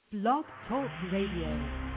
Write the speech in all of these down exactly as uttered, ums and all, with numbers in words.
Blog Talk Radio.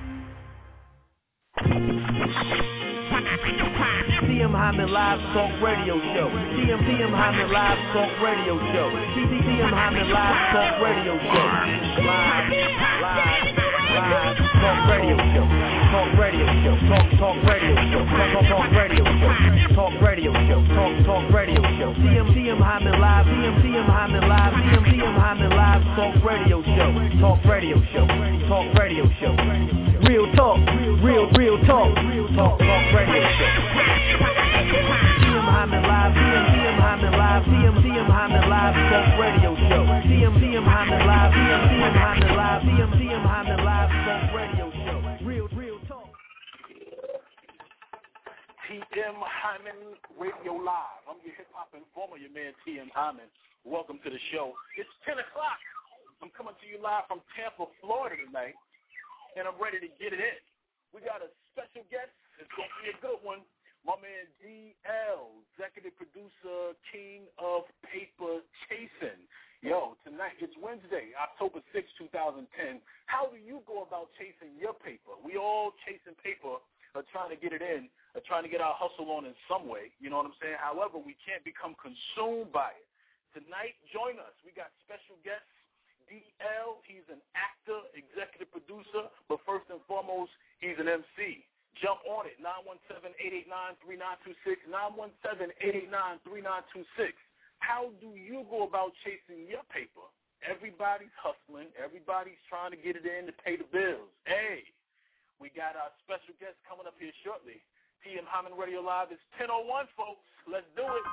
T M Hyman Live Talk Radio Show. T M T M Hyman Live Talk Radio Show. T T M Hyman Live Talk Radio Show. Live, live, live Talk Radio Show. Talk Radio Show. Talk Talk Radio Show. Talk Talk Radio Show. Talk Radio Show. Talk Talk Radio Show. T M T M Hyman Live. T M T M Hyman Live. T M T M Hyman Live Talk Radio Show. Talk Radio Show. Talk Radio Show. Real talk. Real real talk. Talk Talk Radio Show. T M Hyman Live, T M T M Hyman Live, T M T M Hyman Live Talk Radio Show. T M T M Hyman Live, T M T M Hyman Live, T M T M Hyman Live Talk Radio Show. Real, real talk. T M Hyman Radio Live. I'm your hip hop informer, your man T M Hyman. Welcome to the show. It's ten o'clock. I'm coming to you live from Tampa, Florida tonight, and I'm ready to get it in. We got a special guest. It's going to be a good one. My man D L, executive producer, king of paper chasing. Yo, tonight, it's Wednesday, October sixth, twenty ten. How do you go about chasing your paper? We all chasing paper, uh, trying to get it in, uh, trying to get our hustle on in some way. You know what I'm saying? However, we can't become consumed by it. Tonight, join us. We got special guests. D L, he's an actor, executive producer, but first and foremost, he's an M C. Jump on it, nine one seven, eight eight nine, three nine two six, nine one seven, eight eight nine, three nine two six. How do you go about chasing your paper? Everybody's hustling. Everybody's trying to get it in to pay the bills. Hey, we got our special guest coming up here shortly. T M Hyman Radio Live is ten oh one, folks. Let's do it.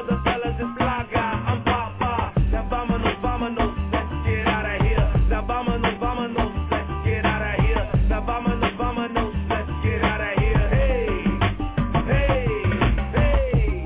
of the fellas is fly guy. I'm pop pop. Now vámonos, vámonos, let's get out of here. Now vámonos, vámonos, let's get out of here. Now vámonos, vámonos, let's get out of here. Hey, hey, hey.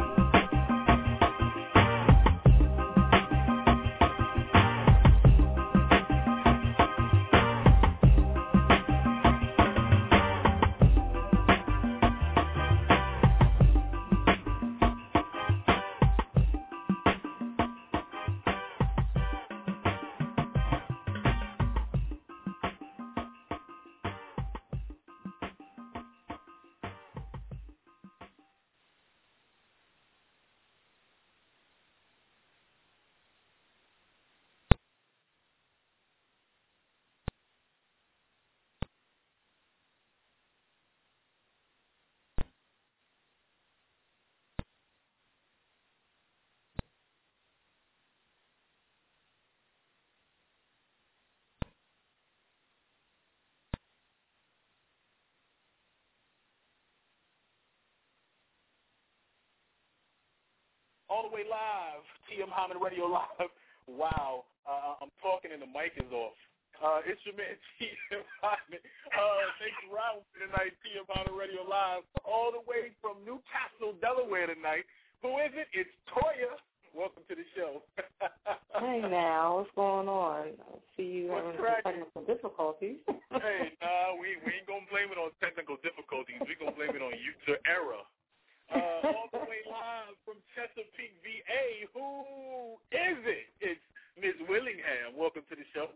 All the way live, T M Hyman Radio Live. Wow, uh, I'm talking and the mic is off. Uh, it's your man, T M Hyman. Uh, thanks for riding with me tonight, T M Hyman Radio Live, all the way from Newcastle, Delaware tonight. Who is it? It's Toya. Welcome to the show. Hey, now, what's going on? I see you What's having some technical difficulties. Hey, nah, we, we ain't going to blame it on technical difficulties. We're going to blame it on user error. Uh, all the way live from Chesapeake, V A. Who is it? It's Miz Willingham. Welcome to the show.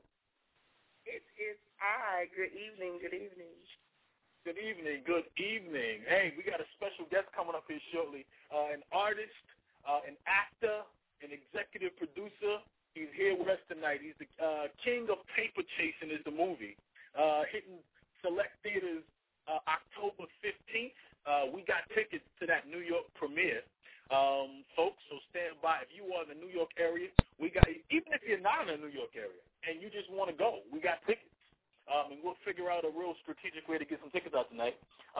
It's it's I. Good evening. Good evening. Good evening. Good evening. Hey, we got a special guest coming up here shortly. Uh, an artist, uh, an actor, an executive producer. He's here with us tonight. He's the uh, king of paper chasing. Is the movie uh, hitting select theaters uh, October fifteenth. Uh, we got tickets to that New York premiere, um, folks, so stand by. If you are in the New York area, we got, even if you're not in the New York area and you just want to go, we got tickets. Um, and we'll figure out a real strategic way to get some tickets out tonight.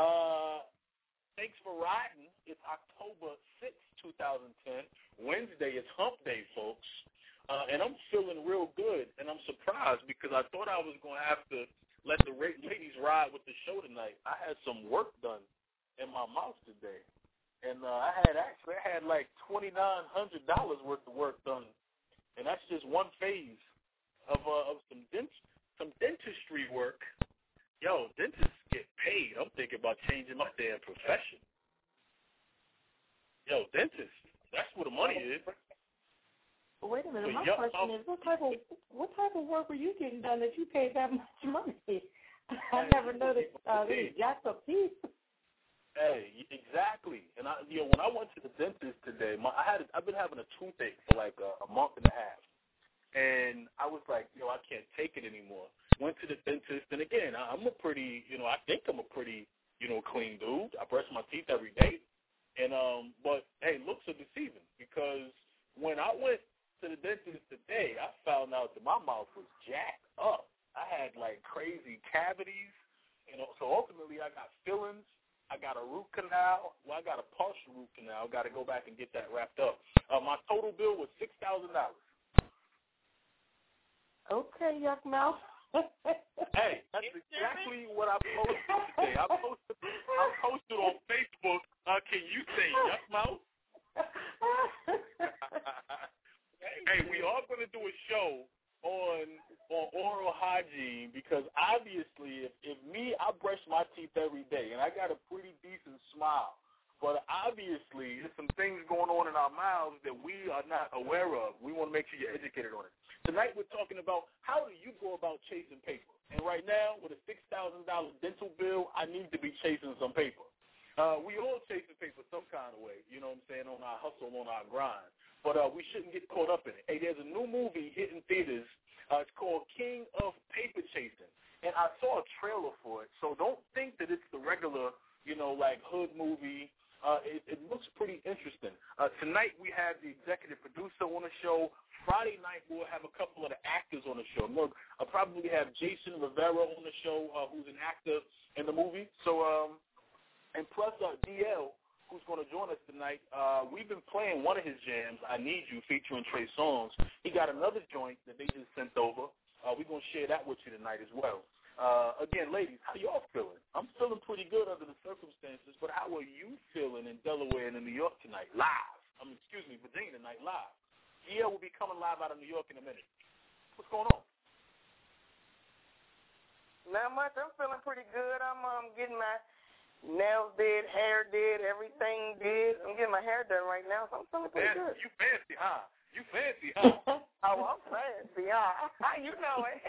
Uh, thanks for riding. It's October sixth, twenty ten. Wednesday is hump day, folks. Uh, and I'm feeling real good, and I'm surprised because I thought I was going to have to let the ladies ride with the show tonight. I had some work done in my mouth today, and uh, I had actually I had like twenty-nine hundred dollars worth of work done, and that's just one phase of uh, of some dent some dentistry work. Yo, dentists get paid. I'm thinking about changing my damn profession. Yo, dentist, that's where the money is. Well, wait a minute. But My yo, question um, is, what type of what type of work were you getting done that you paid that much money? I Man, never noticed uh, these jacked up teeth. Hey, exactly. And I, you know, when I went to the dentist today, my, I had, I've been having a toothache for like a, a month and a half, and I was like, you know, I can't take it anymore. Went to the dentist, and again, I, I'm a pretty, you know, I think I'm a pretty, you know, clean dude. I brush my teeth every day, and um, but hey, looks are deceiving because when I went to the dentist today, I found out that my mouth was jacked up. I had like crazy cavities, you know. So ultimately, I got fillings. I got a root canal. Well, I got a partial root canal. Got to go back and get that wrapped up. Uh, my total bill was six thousand dollars. Okay, yuck mouth. Hey, that's exactly what I posted today. I posted, I posted on Facebook. Uh, can you say yuck mouth? Hey, we are going to do a show on on oral hygiene because obviously if, if me, I brush my teeth every day and I got a pretty decent smile, but obviously there's some things going on in our mouths that we are not aware of. We want to make sure you're educated on it. Tonight we're talking about how do you go about chasing paper. And right now with a six thousand dollars dental bill, I need to be chasing some paper. Uh, we all chasing paper some kind of way, you know what I'm saying, on our hustle, on our grind. But uh, we shouldn't get caught up in it. Hey, there's a new movie hitting theaters. Uh, it's called King of Paper Chasing. And I saw a trailer for it. So don't think that it's the regular, you know, like hood movie. Uh, it, it looks pretty interesting. Uh, tonight we have the executive producer on the show. Friday night we'll have a couple of the actors on the show. Look, I'll probably have Jason Rivera on the show, uh, who's an actor in the movie. So, um, and plus uh, D L, who's going to join us tonight. Uh, we've been playing one of his jams, I Need You, featuring Trey Songz. He got another joint that they just sent over. Uh, we're going to share that with you tonight as well. Uh, again, ladies, how y'all feeling? I'm feeling pretty good under the circumstances, but how are you feeling in Delaware and in New York tonight, live? I mean, excuse me, Virginia tonight, live. Yeah, we'll be coming live out of New York in a minute. What's going on? Not much. I'm feeling pretty good. I'm um, getting my nails did, hair did, everything did. I'm getting my hair done right now, so I'm feeling pretty Man, good. You fancy, huh? You fancy, huh? Oh, I'm fancy, huh? You know it.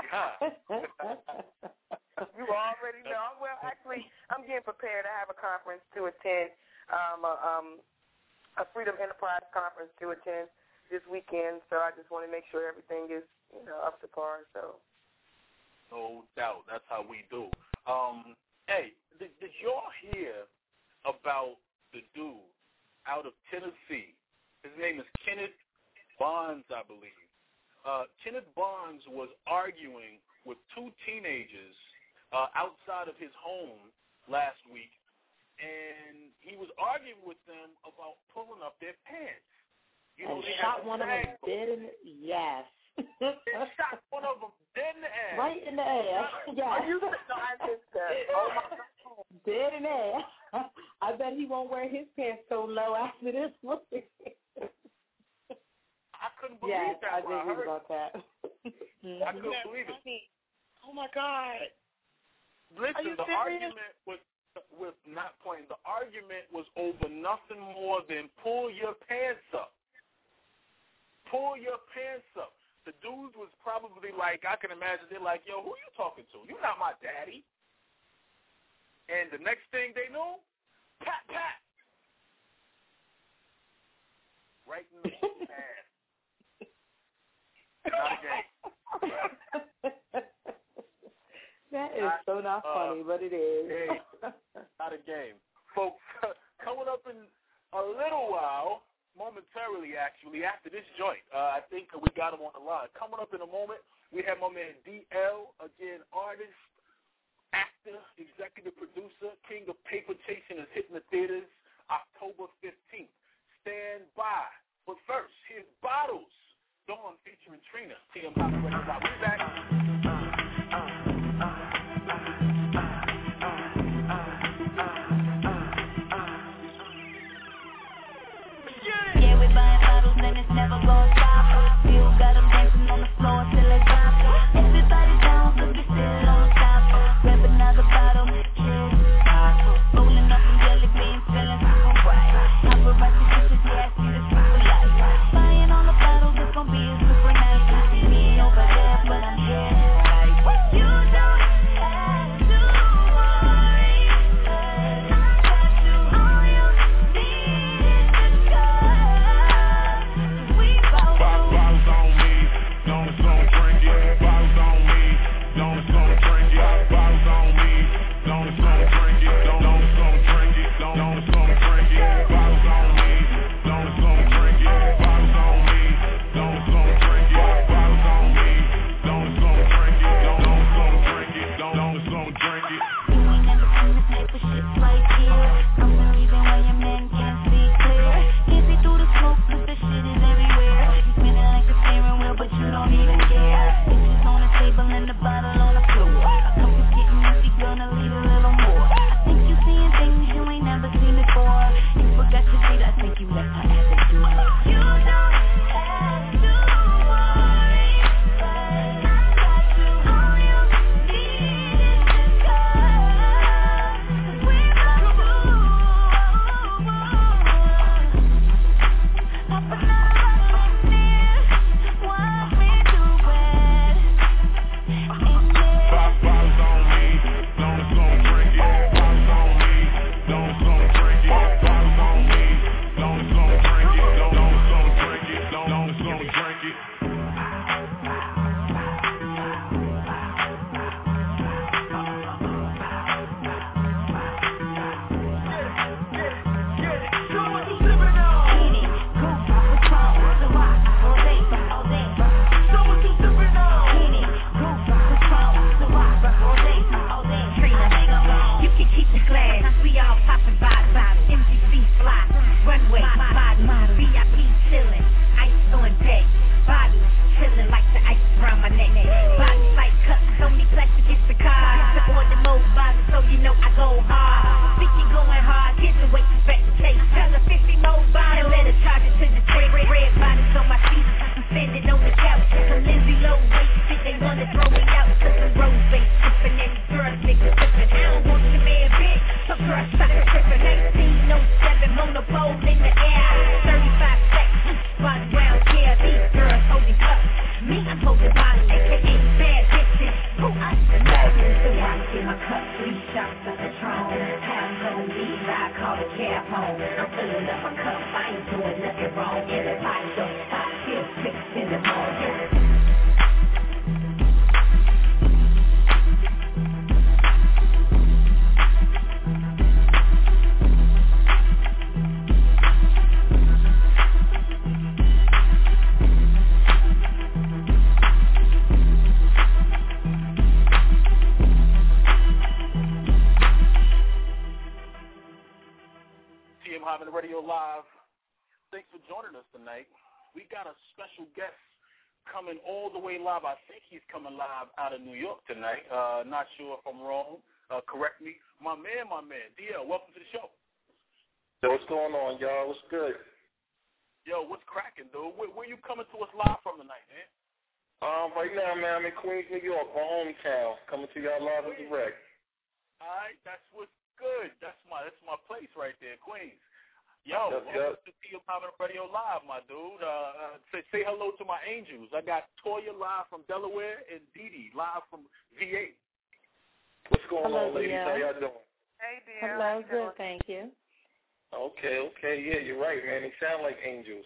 You already know. Well, actually, I'm getting prepared. I have a conference to attend, um, a, um, a Freedom Enterprise conference to attend this weekend, so I just want to make sure everything is, you know, up to par. So, no doubt. That's how we do. Um, hey, did, did y'all hear about the dude out of Tennessee? His name is Kenneth Bonds, I believe. Uh, Kenneth Bonds was arguing with two teenagers uh, outside of his home last week, and he was arguing with them about pulling up their pants. You know, and they shot had one of them dead in the yes. They shot one of them dead in the ass. Right in the ass. Yeah. you know, I just said, oh my God. Dead in the ass. I bet he won't wear his pants so low after this movie. I couldn't believe yes, that. I did I read heard. about that. I couldn't believe it. Oh my God. Listen, the argument was with not playing. The argument was over nothing more than pull your pants up. Pull your pants up. The dudes was probably like, I can imagine, they're like, yo, who you talking to? You're not my daddy. And the next thing they know, pat, pat. Right in the ass. Not a game. That is not, so not funny, uh, but it is. Hey, not a game. Folks, coming up in a little while, momentarily actually, after this joint, uh, I think we got him on the line. Coming up in a moment, we have my man D L, again, artist, actor, executive producer, king of paper chasing, is hitting the theaters October fifteenth. Stand by. But first, here's Bottles. Dawn featuring Trina. T M Hot Radio. We'll be back. Yeah, we buying bottles and it's never gonna stop. Still got them dancing on the floor till it drops. Everybody down, cause we still on top. Grab another bottle, cheers. Rolling up some jelly beans, feeling super right. Paparazzi pictures, yeah, I see the super light. Buying all the bottles, it's gonna be a super night. You see me over there, but I'm here. home. I'm filling up my cup, I ain't doing nothing wrong. Everybody go top till six in the morning. T M Hyman Radio Live. Thanks for joining us tonight. We got a special guest coming all the way live. I think he's coming live out of New York tonight. Uh, not sure if I'm wrong. Uh, correct me. My man, my man. D L, welcome to the show. Yo, what's going on, y'all? What's good? Yo, what's cracking, dude? Where, where you coming to us live from tonight, man? Um, right now, man, I'm in Queens, New York, my hometown. Coming to y'all live and direct. All right, that's what's good. That's my that's my place right there, Queens. Yo, yep, welcome yep. to T M Hyman Radio Live, my dude. Uh, uh, say, say hello to my angels. I got Toya live from Delaware and Dee Dee live from V A. What's going Hello, on, ladies? Dia. How y'all doing? Hey, dear. Hello, good, thank you. Okay, okay, yeah, you're right, man. They sound like angels.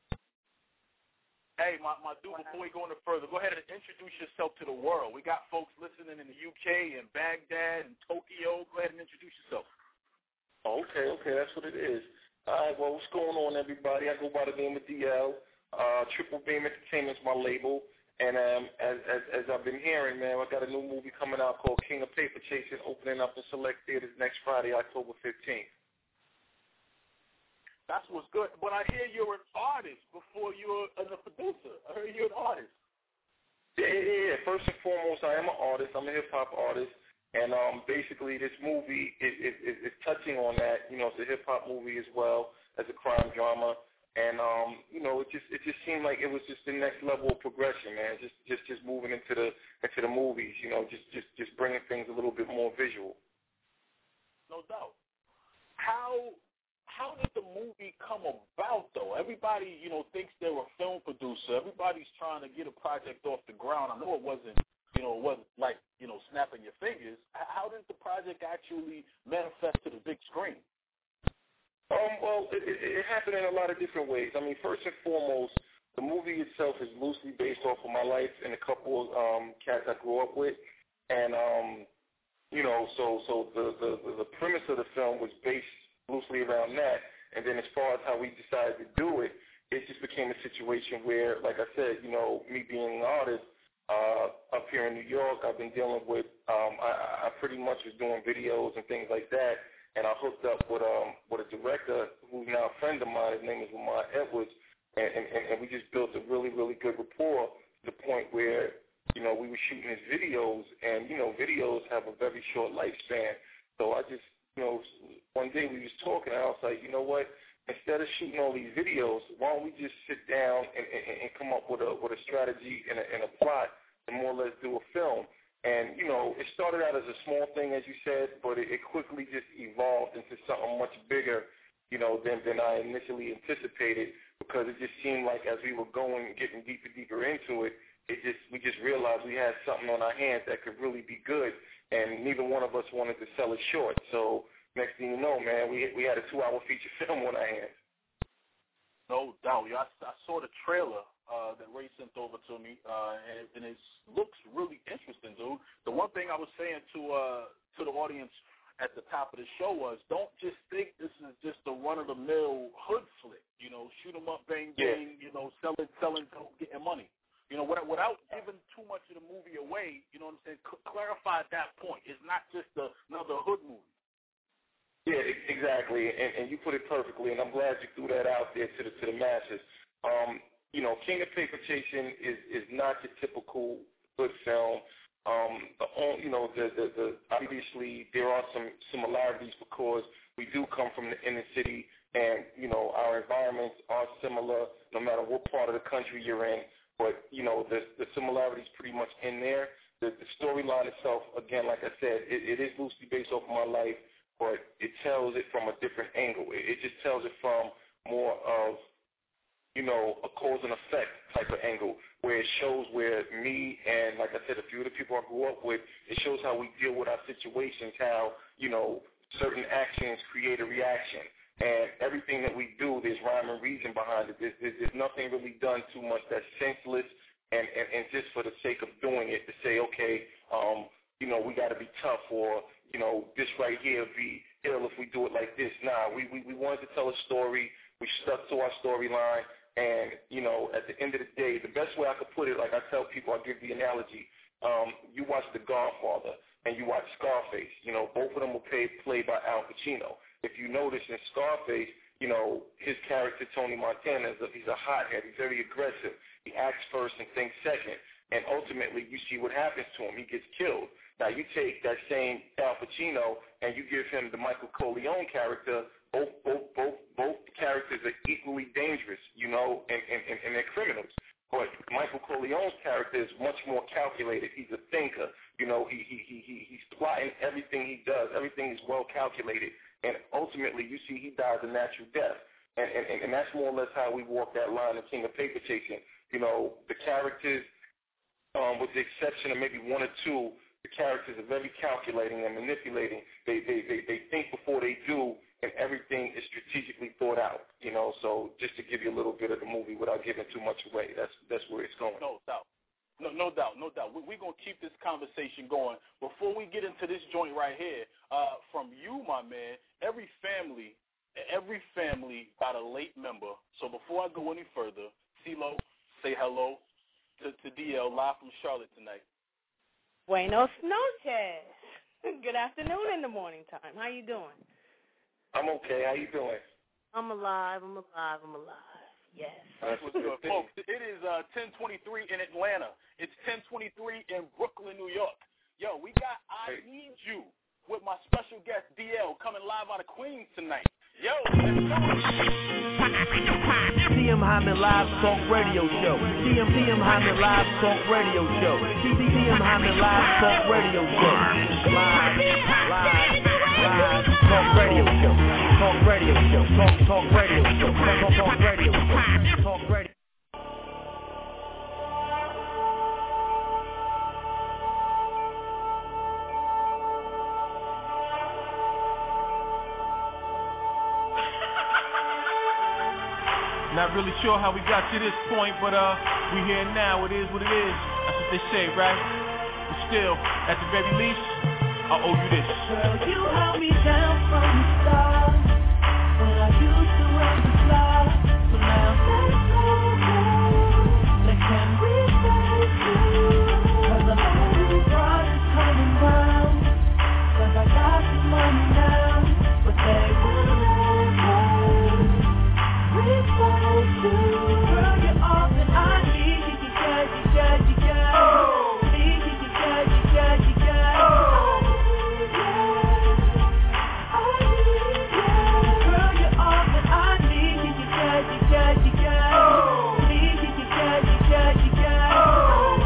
Hey, my, my dude, before we go any further, go ahead and introduce yourself to the world. We got folks listening in the U K and Baghdad and Tokyo. Go ahead and introduce yourself. Okay, okay, that's what it is. All right, well, what's going on, everybody? I go by the name of D L. Uh, Triple Beam Entertainment's my label. And um, as, as as I've been hearing, man, I got a new movie coming out called King of Paper Chasing, opening up in select theaters next Friday, October fifteenth. That's what's good. But I hear you're an artist before you're a producer. I heard you're an artist. Yeah, yeah, yeah. First and foremost, I am an artist. I'm a hip-hop artist. And um, basically, this movie is, is, is touching on that. You know, it's a hip-hop movie as well as a crime drama. And, um, you know, it just it just seemed like it was just the next level of progression, man, just just, just moving into the into the movies, you know, just, just, just bringing things a little bit more visual. No doubt. How... How did the movie come about, though? Everybody, you know, thinks they're a film producer. Everybody's trying to get a project off the ground. I know it wasn't, you know, it wasn't like, you know, snapping your fingers. How did the project actually manifest to the big screen? Um, well, it, it, it happened in a lot of different ways. I mean, first and foremost, the movie itself is loosely based off of my life and a couple of um, cats I grew up with. And, um, you know, so so the, the, the premise of the film was based loosely around that, and then as far as how we decided to do it, it just became a situation where, like I said, you know, me being an artist uh, up here in New York, I've been dealing with, um, I, I pretty much was doing videos and things like that, and I hooked up with um, with a director who's now a friend of mine. His name is Lamar Edwards, and, and, and we just built a really, really good rapport to the point where, you know, we were shooting his videos, and, you know, videos have a very short lifespan, so I just, you know, one day we was talking, and I was like, you know what? Instead of shooting all these videos, why don't we just sit down and, and, and come up with a with a strategy and a, and a plot and more or less do a film? And you know, it started out as a small thing, as you said, but it, it quickly just evolved into something much bigger, you know, than than I initially anticipated. Because it just seemed like as we were going, getting deeper, deeper into it, it just we just realized we had something on our hands that could really be good. And neither one of us wanted to sell it short. So next thing you know, man, we we had a two-hour feature film on our hands. No doubt. Yeah, I, I saw the trailer uh, that Ray sent over to me, uh, and, and it looks really interesting, dude. The one thing I was saying to uh, to the audience at the top of the show was, don't just think this is just a run-of-the-mill hood flick. You know, shoot 'em up, bang, bang, yeah. You know, selling, selling, getting money. You know, without, without giving too much of the movie away, you know what I'm saying, C- clarify that point. It's not just a, another hood movie. Yeah, exactly, and, and you put it perfectly, and I'm glad you threw that out there to the to the masses. Um, you know, King of Paper Chasing is, is not your typical hood film. Um, the only, you know, the, the, the obviously there are some similarities because we do come from the inner city, and you know our environments are similar no matter what part of the country you're in. But, you know, the, the similarities pretty much in there. The, the storyline itself, again, like I said, it, it is loosely based off of my life, but it tells it from a different angle. It, it just tells it from more of, you know, a cause and effect type of angle, where it shows where me and, like I said, a few of the people I grew up with, it shows how we deal with our situations, how, you know, certain actions create a reaction. And everything that we do, there's rhyme and reason behind it. There's, there's, there's nothing really done too much that's senseless and, and, and just for the sake of doing it to say, okay, um, you know, we got to be tough, or, you know, this right here be ill if we do it like this. Nah, we, we, we wanted to tell a story. We stuck to our storyline. And, you know, at the end of the day, the best way I could put it, like I tell people, I give the analogy, um, you watch The Godfather and you watch Scarface. You know, both of them were played, played by Al Pacino. If you notice in Scarface, you know, his character, Tony Montana, is a, he's a hothead. He's very aggressive. He acts first and thinks second. And ultimately, you see what happens to him. He gets killed. Now, you take that same Al Pacino and you give him the Michael Corleone character. Both both both both characters are equally dangerous, you know, and, and, and they're criminals. But Michael Corleone's character is much more calculated. He's a thinker. You know, he, he, he, he he's plotting everything he does. Everything is well calculated. And ultimately, you see he dies a natural death. And, and, and that's more or less how we walk that line in King of Paper Chasing. You know, the characters, um, with the exception of maybe one or two, the characters are very calculating and manipulating. They, they, they, they think before they do, and everything is strategically thought out, you know. So just to give you a little bit of the movie without giving too much away, that's that's where it's going. No doubt. No, no doubt, no doubt. We, we're going to keep this conversation going. Before we get into this joint right here, uh, from you, my man, every family, every family got a late member. So before I go any further, CeeLo, say hello to, to D L live from Charlotte tonight. Buenos noches. Good afternoon in the morning time. How you doing? I'm okay. How you doing? I'm alive. I'm alive. I'm alive. Yes. That's what's good, folks. It is uh, ten twenty-three in Atlanta. It's ten twenty-three in Brooklyn, New York. Yo, we got I Need You with my special guest D L coming live out of Queens tonight. Yo, let's go. T M Hyman Live Talk Radio Show. T M T M Hyman Live Talk Radio Show. T M Hyman Live Talk Radio Show. Live, live, live Talk Radio Show. Talk Radio Show. Talk Talk Radio Show. Talk Talk Radio Show. Talk Radio. Not really sure how we got to this point, but uh, we here now. It is what it is. That's what they say, right? But still, at the very least, I owe you this. Girl, you held me down from the start when I used to run the fly. So now let's go. Like, can we face you? 'Cause I'm only brought is coming round. 'Cause I got some money now, but they will never. Girl, you're off and I need you, you got, you got, you got. Oh. Need you, you got, you got, you got. Oh. I need you. Girl, you're off and I need you, you got, you got, you got. Oh. Need you, you got, you got, you got. Oh.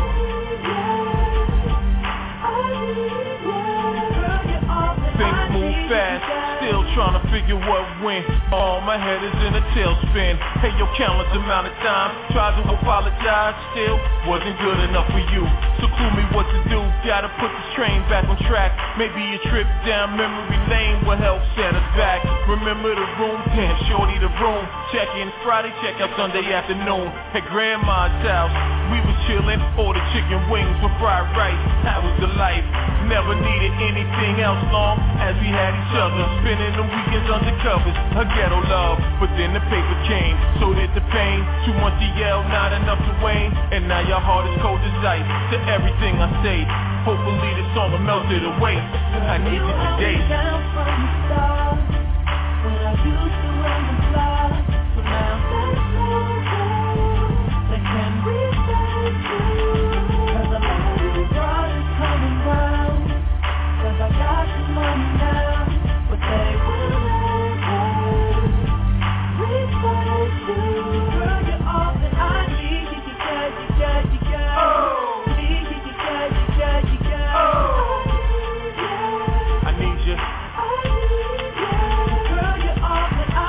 I need you. Girl, you're off and Things I move need fast, you. still trying to figure what went. All my head is in a tailspin. Hey, yo, countless amount of time tried to apologize, still wasn't good enough for you. So clue me what to do. Gotta put this train back on track. Maybe a trip down memory lane will help set us back. Remember the room, damn shorty the room. Check in Friday, check out Sunday afternoon. At grandma's house, we was chillin', ordered chicken wings with fried rice. That was the life. Never needed anything else long as we had each other. Spending the weekends under covers, a ghetto love. But then the paper came, so did the pain. Too much to yell, not enough to wane. And now your heart is cold as ice to everything I say. Hopefully this song will melt it away. I need you today. Down from the start when I used to run the fly. So now let's go. Like, can we face you? 'Cause I'm only brought is coming round. 'Cause I got some money now, but they will never replace you. Girl, you're off and I need you, you got, you got, you got. Oh. Need you, you got, you got, you got. Oh. I need you. I need you. Girl, you're off and I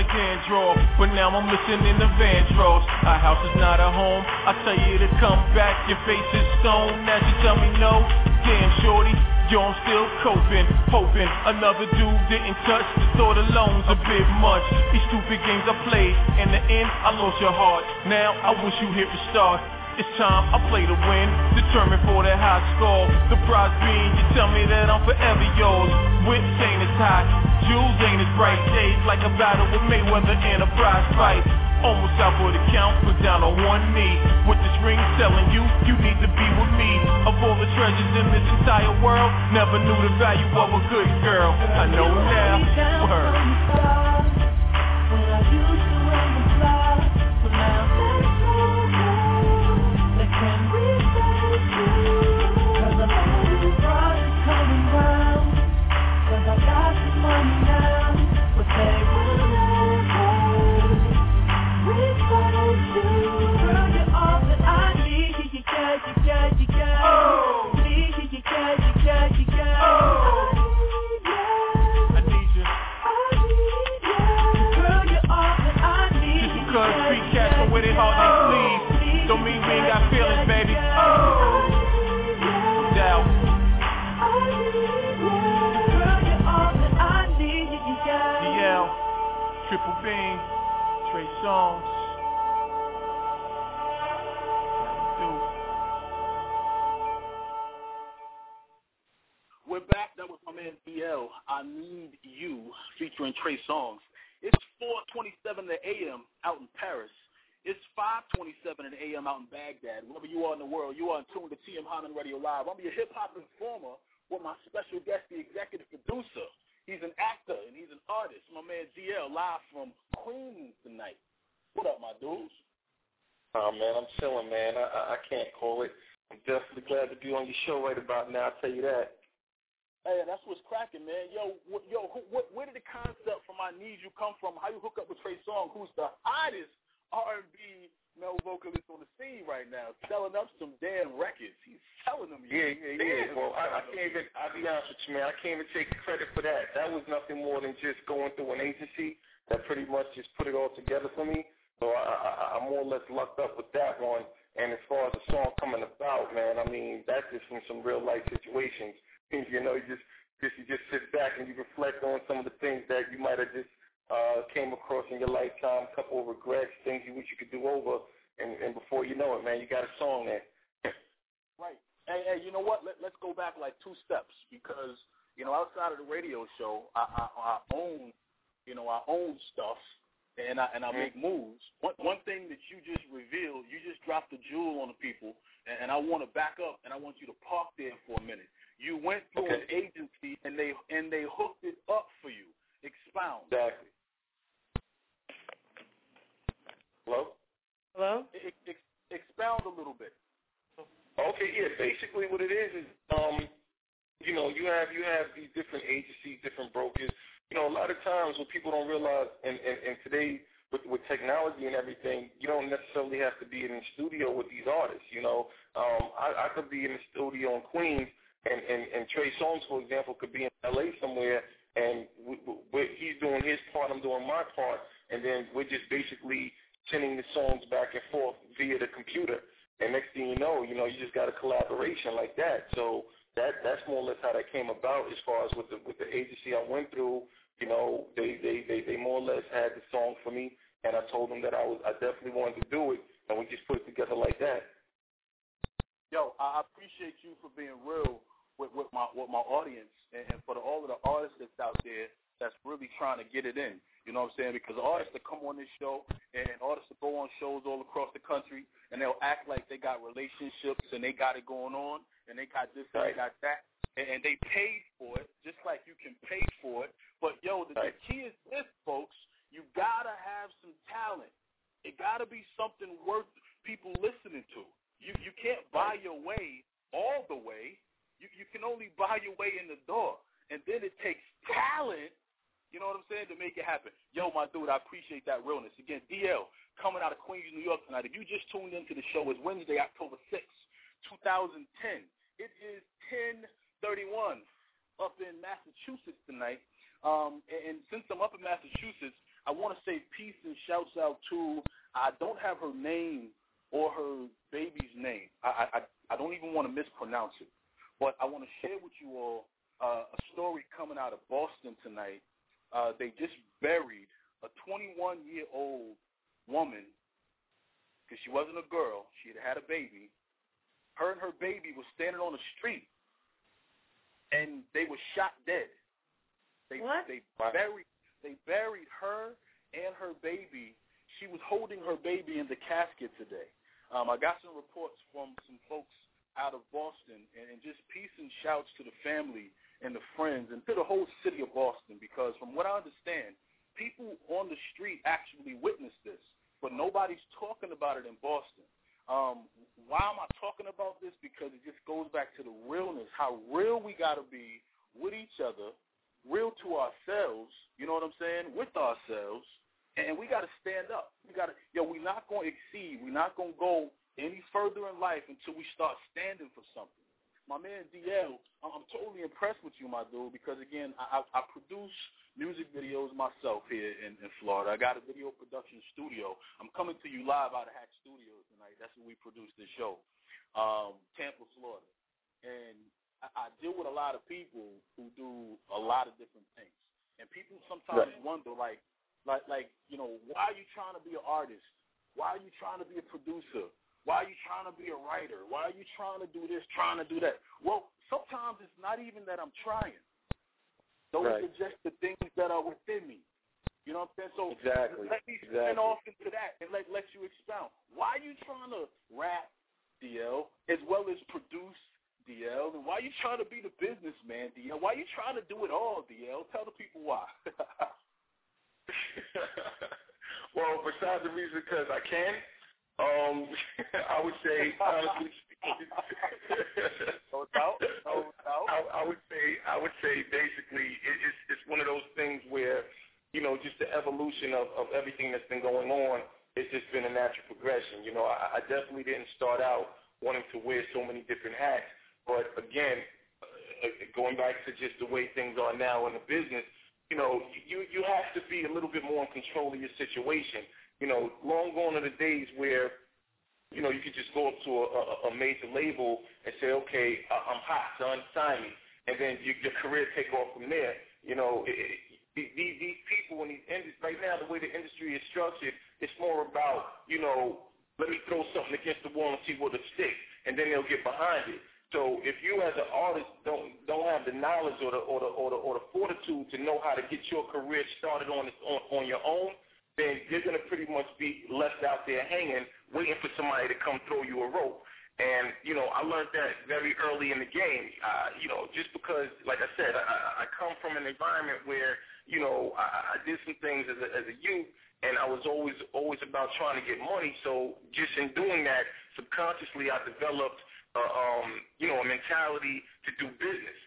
dandruff, but now I'm listening to Vandross. Our house is not a home, I tell you to come back, your face is stone. Now you tell me no, damn shorty, yo, I'm still coping, hoping another dude didn't touch. The thought alone's a bit much. These stupid games I played, in the end, I lost your heart. Now I wish you hit restart. It's time I play to win, determined for that high score. The prize being, you tell me that I'm forever yours. Whips ain't as hot, jewels ain't as bright. Days like a battle with Mayweather in a prize fight. Almost out for the count, put down on one knee. With this ring telling you, you need to be with me. Of all the treasures in this entire world, never knew the value of a good girl. I know now, word. When I used to run the fly, but now that's over. They can replace you. Cause a new project coming round. Cause I got some money now, but they will never replace you. Girl, you're all that I need. You got, you got, you got. Oh. Need you, you got, you got, you got. Oh. I need you. I need you. Girl, you're all that I need. Just because free cash from where they hard they sleeve, don't mean we ain't got feelings, baby. Oh. Down. Girl, you're all that I need. You got. D L, Triple Beam, Trey Songz. We're back. That was my man D L. I Need You, featuring Trey Songz. It's four twenty-seven in the A M out in Paris. It's five twenty-seven in the A M out in Baghdad. Wherever you are in the world, you are in tune to T M Hyman Radio Live. I'm your hip-hop informer with my special guest, the executive producer. He's an actor and he's an artist. My man D L, live from Queens tonight. What up, my dudes? Oh, man, I'm chilling, man. I, I, I can't call it. I'm definitely glad to be on your show right about now, I'll tell you that. Hey, that's what's cracking, man. Yo, wh- yo, wh- wh- where did the concept from I Need You come from? How you hook up with Trey Songz, who's the hottest R and B male vocalist on the scene right now, selling up some damn records. He's selling them. Yeah, yeah, yeah. Well, I, I can't even, I'll be honest with you, man, I can't even take credit for that. That was nothing more than just going through an agency that pretty much just put it all together for me. So I, I, I'm more or less lucked up with that one. And as far as the song coming about, man, I mean, that's just from some real life situations. You know, you just, just you just sit back and you reflect on some of the things that you might have just uh, came across in your lifetime, a couple of regrets, things you wish you could do over, and, and before you know it, man, you got a song there. Right. Hey, hey, you know what? Let, let's go back like two steps because, you know, outside of the radio show, I, I, I own, you know, I own stuff. And I and I make moves. One one thing that you just revealed, you just dropped a jewel on the people, and, and I want to back up, and I want you to park there for a minute. You went through okay. an agency, and they and they hooked it up for you. Expound. Exactly. Hello. Hello. Ex, ex, expound a little bit. Okay. Yeah. Basically, what it is is, um, you know, you have you have these different agencies, different brokers. You know, a lot of times what people don't realize, and, and, and today with, with technology and everything, you don't necessarily have to be in the studio with these artists. You know, um, I, I could be in the studio in Queens, and, and, and Trey Songz, for example, could be in L A somewhere, and we, we, he's doing his part, I'm doing my part, and then we're just basically sending the songs back and forth via the computer. And next thing you know, you know, you just got a collaboration like that. So that that's more or less how that came about as far as with the with the agency I went through. You know, they, they, they, they more or less had the song for me, and I told them that I was I definitely wanted to do it, and we just put it together like that. Yo, I appreciate you for being real with, with my with my audience, and for the, all of the artists that's out there that's really trying to get it in. You know what I'm saying? Because artists that come on this show, and artists that go on shows all across the country, and they'll act like they got relationships and they got it going on, and they got this and they got that. And they paid for it, just like you can pay for it. But, yo, the, the key is this, folks. You got to have some talent. It got to be something worth people listening to. You you can't buy your way all the way. You, you can only buy your way in the door. And then it takes talent, you know what I'm saying, to make it happen. Yo, my dude, I appreciate that realness. Again, D L, coming out of Queens, New York tonight. If you just tuned into the show, it's Wednesday, October sixth, twenty ten. It is ten thirty-one up in Massachusetts tonight. Um, and, and since I'm up in Massachusetts, I want to say peace and shouts out to, I don't have her name or her baby's name. I, I, I don't even want to mispronounce it. But I want to share with you all uh, a story coming out of Boston tonight. Uh, they just buried a twenty-one-year-old woman, because she wasn't a girl. She had had a baby. Her and her baby was standing on the street, and they were shot dead. They, what? They buried, they buried her and her baby. She was holding her baby in the casket today. Um, I got some reports from some folks out of Boston, and, and just peace and shouts to the family and the friends and to the whole city of Boston, because from what I understand, people on the street actually witnessed this, but nobody's talking about it in Boston. Um, why am I talking about this? Because it just goes back to the realness, how real we got to be with each other, real to ourselves, you know what I'm saying, with ourselves, and we got to stand up. We got to, yo, we're not going to exceed. We're not going to go any further in life until we start standing for something. My man D L, I'm totally impressed with you, my dude, because, again, I, I produce music videos myself here in, in Florida. I got a video production studio. I'm coming to you live out of Hack Studios tonight. That's where we produce this show, um, Tampa, Florida. And I, I deal with a lot of people who do a lot of different things. And people sometimes right. wonder, like, like, like, you know, why are you trying to be an artist? Why are you trying to be a producer? Why are you trying to be a writer? Why are you trying to do this, trying to do that? Well, sometimes it's not even that I'm trying. Those right. are just the things that are within me. You know what I'm saying? So exactly. let me exactly. spin off into that and let, let you expound. Why are you trying to rap, D L, as well as produce, D L? And why are you trying to be the businessman, D L? Why are you trying to do it all, D L? Tell the people why. Well, besides the reason because I can, um, I would say, honestly speaking, no doubt, no doubt. I, I would say, I would say, basically, it, it's it's one of those things where, you know, just the evolution of, of everything that's been going on, it's just been a natural progression. You know, I, I definitely didn't start out wanting to wear so many different hats, but again, uh, going back to just the way things are now in the business, you know, you you have to be a little bit more in control of your situation. You know, long gone are the days where, you know, you could just go up to a, a, a major label and say, okay, I'm hot, son, sign me, and then you, your career take off from there. You know, it, it, these, these people in these industries, right now, the way the industry is structured, it's more about, you know, let me throw something against the wall and see what it sticks, and then they'll get behind it. So if you as an artist don't don't have the knowledge or the or the or the, or the fortitude to know how to get your career started on on, on your own, then you're going to pretty much be left out there hanging, waiting for somebody to come throw you a rope. And, you know, I learned that very early in the game, uh, you know, just because, like I said, I, I come from an environment where, you know, I, I did some things as a, as a youth, and I was always always about trying to get money. So just in doing that, subconsciously I developed, uh, um, you know, a mentality to do business.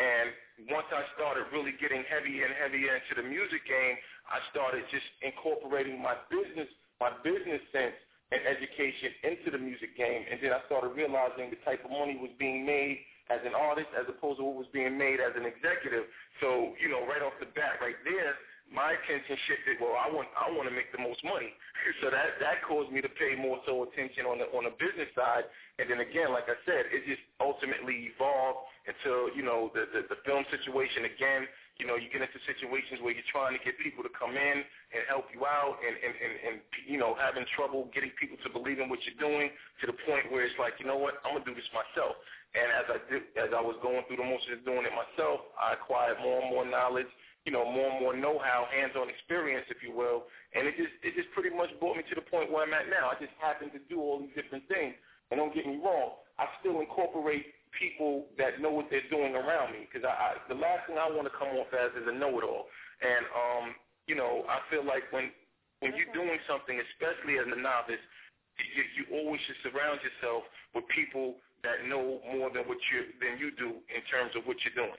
And once I started really getting heavier and heavier into the music game, I started just incorporating my business, my business sense and education into the music game. And then I started realizing the type of money was being made as an artist as opposed to what was being made as an executive. So, you know, right off the bat right there, my attention shifted. Well, I want I want to make the most money. So that that caused me to pay more so attention on the on the business side. And then again, like I said, it just ultimately evolved until, you know, the, the, the film situation again. You know, you get into situations where you're trying to get people to come in and help you out and, and, and, and, you know, having trouble getting people to believe in what you're doing to the point where it's like, you know what, I'm going to do this myself. And as I did, as I was going through the motions of doing it myself, I acquired more and more knowledge, you know, more and more know-how, hands-on experience, if you will. And it just it just pretty much brought me to the point where I'm at now. I just happen to do all these different things. And don't get me wrong, I still incorporate people that know what they're doing around me, because I, I, the last thing I want to come off as is a know-it-all. And, um, you know, I feel like when when you're doing something, especially as a novice, you, you always should surround yourself with people that know more than what you than you do in terms of what you're doing.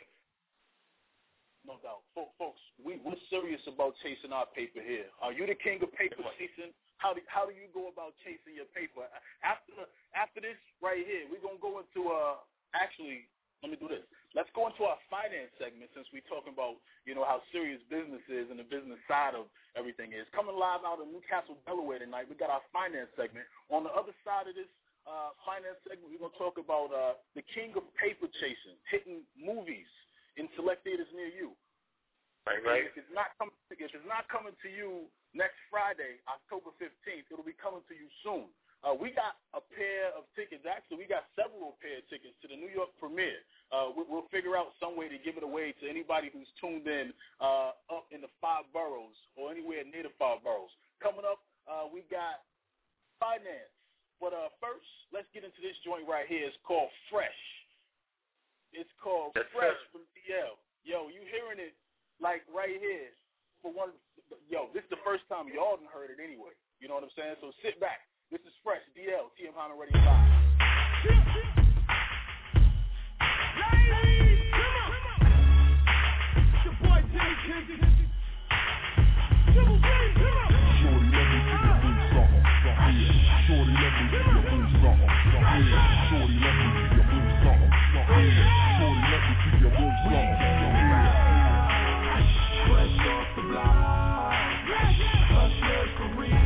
No doubt. Folks, we, we're serious about chasing our paper here. Are you the king of paper chasing? How do, how do you go about chasing your paper? After after this right here, we're going to go into, uh, actually, let me do this. let's go into our finance segment since we're talking about, you know, how serious business is and the business side of everything is. Coming live out of Newcastle, Delaware tonight, we got our finance segment. On the other side of this uh, finance segment, we're going to talk about uh, the king of paper chasing, hitting movies in select theaters near you. Right, right. If it's not coming, if it's not coming to you next Friday, October fifteenth, it'll be coming to you soon. Uh, we got a pair of tickets. Actually, we got several pair of tickets to the New York premiere. Uh, we, we'll figure out some way to give it away to anybody who's tuned in uh, up in the five boroughs or anywhere near the five boroughs. Coming up, uh, we got finance. But uh, first, let's get into this joint right here. It's called Fresh. It's called That's Fresh it. from D L. Yo, you hearing it like right here. For one, yo, this is the first time y'all done heard it anyway. You know what I'm saying? So sit back. This is Fresh, D L, T M Hyman Radio Live. Ladies, come on. It's your boy Jimmy Kinsey. Triple J, come on. Shorty, let me see your move something. Shorty, let me see your move something. Shorty, let me see your move something. Shorty, let me see your move something. Fresh off the block. Hustlers for real.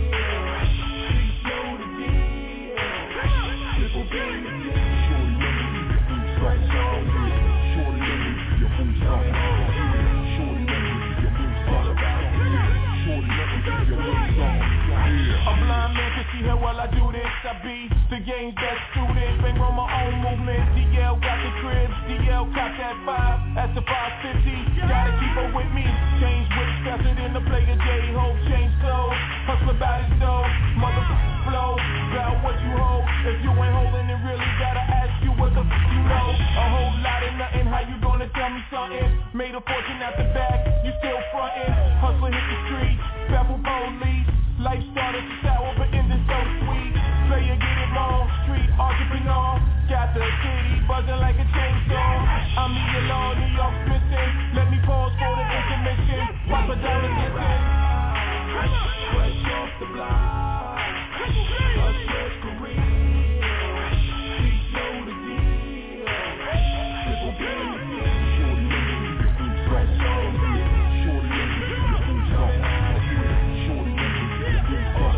A blind man can see her while I do this. I be the game's best student. Bang on my own movement. D L got the crib. D L got that five. That's the five fifty. Gotta keep her with me. Change whip faster than the player J. Hope change clothes. Hustle about it though. Motherfucker flow. About what you hold. If you ain't holding it, really gotta ask you what the fuck you know. A whole lot of nothing. How you gonna tell me something? Made a fortune out the back. You still frontin'. Hustler hit the street. Baffle police. Life started to sour, but ended so sweet. Player get it wrong, street entrepreneur. Got the city buzzing like a chainsaw. I'm the law, New York missing. Let me pause for the intermission. Papa down and listen. Fresh off the block. Hustlers for real. Please know the deal. Triple B. Shorty, let me see your boots. Fresh off. Shorty, let me see your boots. Shorty, let me see your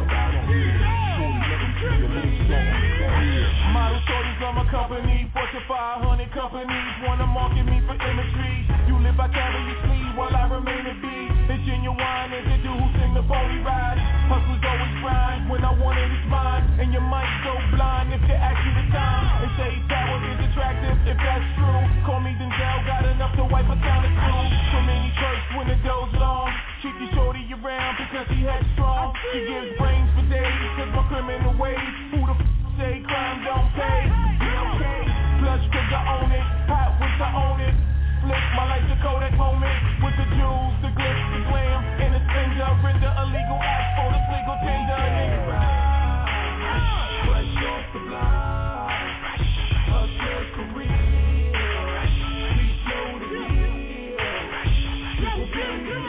boots. Model shorties on my company, Fortune five hundred companies wanna market me for imagery. You live vicariously while I remain a bee. It's genuine as a dude who sing the pony ride. Hustles always grind when I want it, it's mine. And you might go blind if you ask you the time. They say power is attractive, if that's true. Call me Denzel, got enough to wipe a town of two. So many tricks when the dough's long. Keep your shorty around because he headstrong. She gives brains for days, cause my criminal ways. Who the f*** say crime don't pay? Yeah, okay. Plush cause I own it, hot with I own it. Flip my life to Kodak moment. With the jewels, the glitz, the glam, and the spender. Render illegal act for this legal tender. Fresh off the block. Hustlers for real. Please know the deal. Triple B.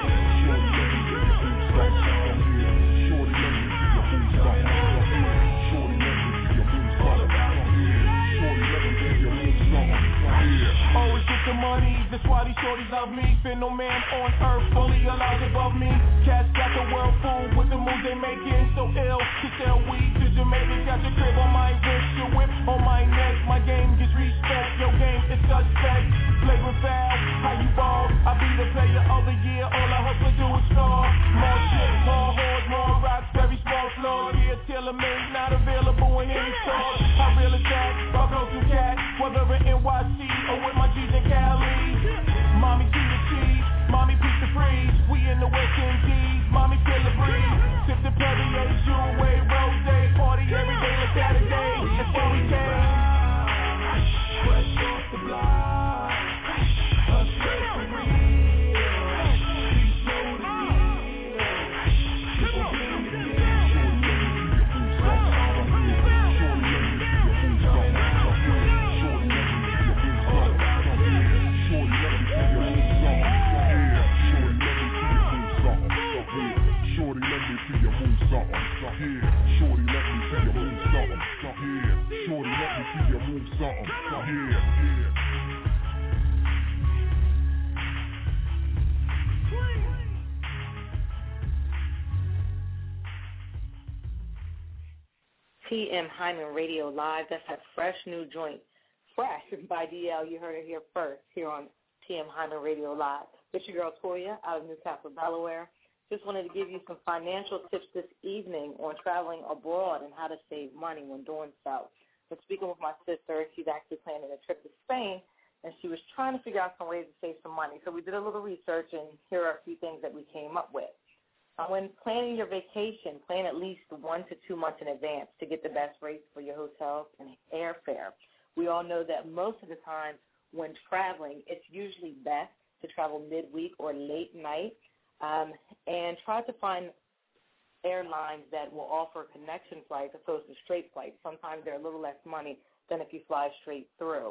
Always get the money, that's why these shorties love me. Been no man on earth, fully alive above me. Cats got the world fool with the moves they making. So ill to sell weed to Jamaica. Got your crib on my wrist, your whip on my neck. My game gets respect, your game is suspect. Play with foul, how you ball? I be the player of the year, all I hope to do is score. More shit, more whores, more rocks, very small floors. Yeah, tailor-made, not available in any store. I real attack, I'll go through cat, whether in N Y C or with my G's in Cali. Mommy see the cheese, mommy piece the freeze. We in the West Indies, mommy feel the breeze. Sip the Perrier, Jouet, Rosé, party every day like Saturday. That's where we came. Fresh off the block, hustlers for real. Please know the deal. Triple B. Shorty, let me see your move something. Yeah, shorty, let me see your move something. Yeah, shorty, let me see your move something. Yeah, yeah. T M Hyman Radio Live. That's a fresh new joint. Fresh by D L. You heard it here first, here on T M Hyman Radio Live. It's your girl, Toya, out of Newcastle, Delaware. Just wanted to give you some financial tips this evening on traveling abroad and how to save money when doing so. But speaking with my sister, she's actually planning a trip to Spain, and she was trying to figure out some ways to save some money. So we did a little research, and here are a few things that we came up with. Uh, when planning your vacation, plan at least one to two months in advance to get the best rates for your hotels and airfare. We all know that most of the time when traveling, it's usually best to travel midweek or late night, um, and try to find airlines that will offer connection flights opposed to straight flights. Sometimes they're a little less money than if you fly straight through.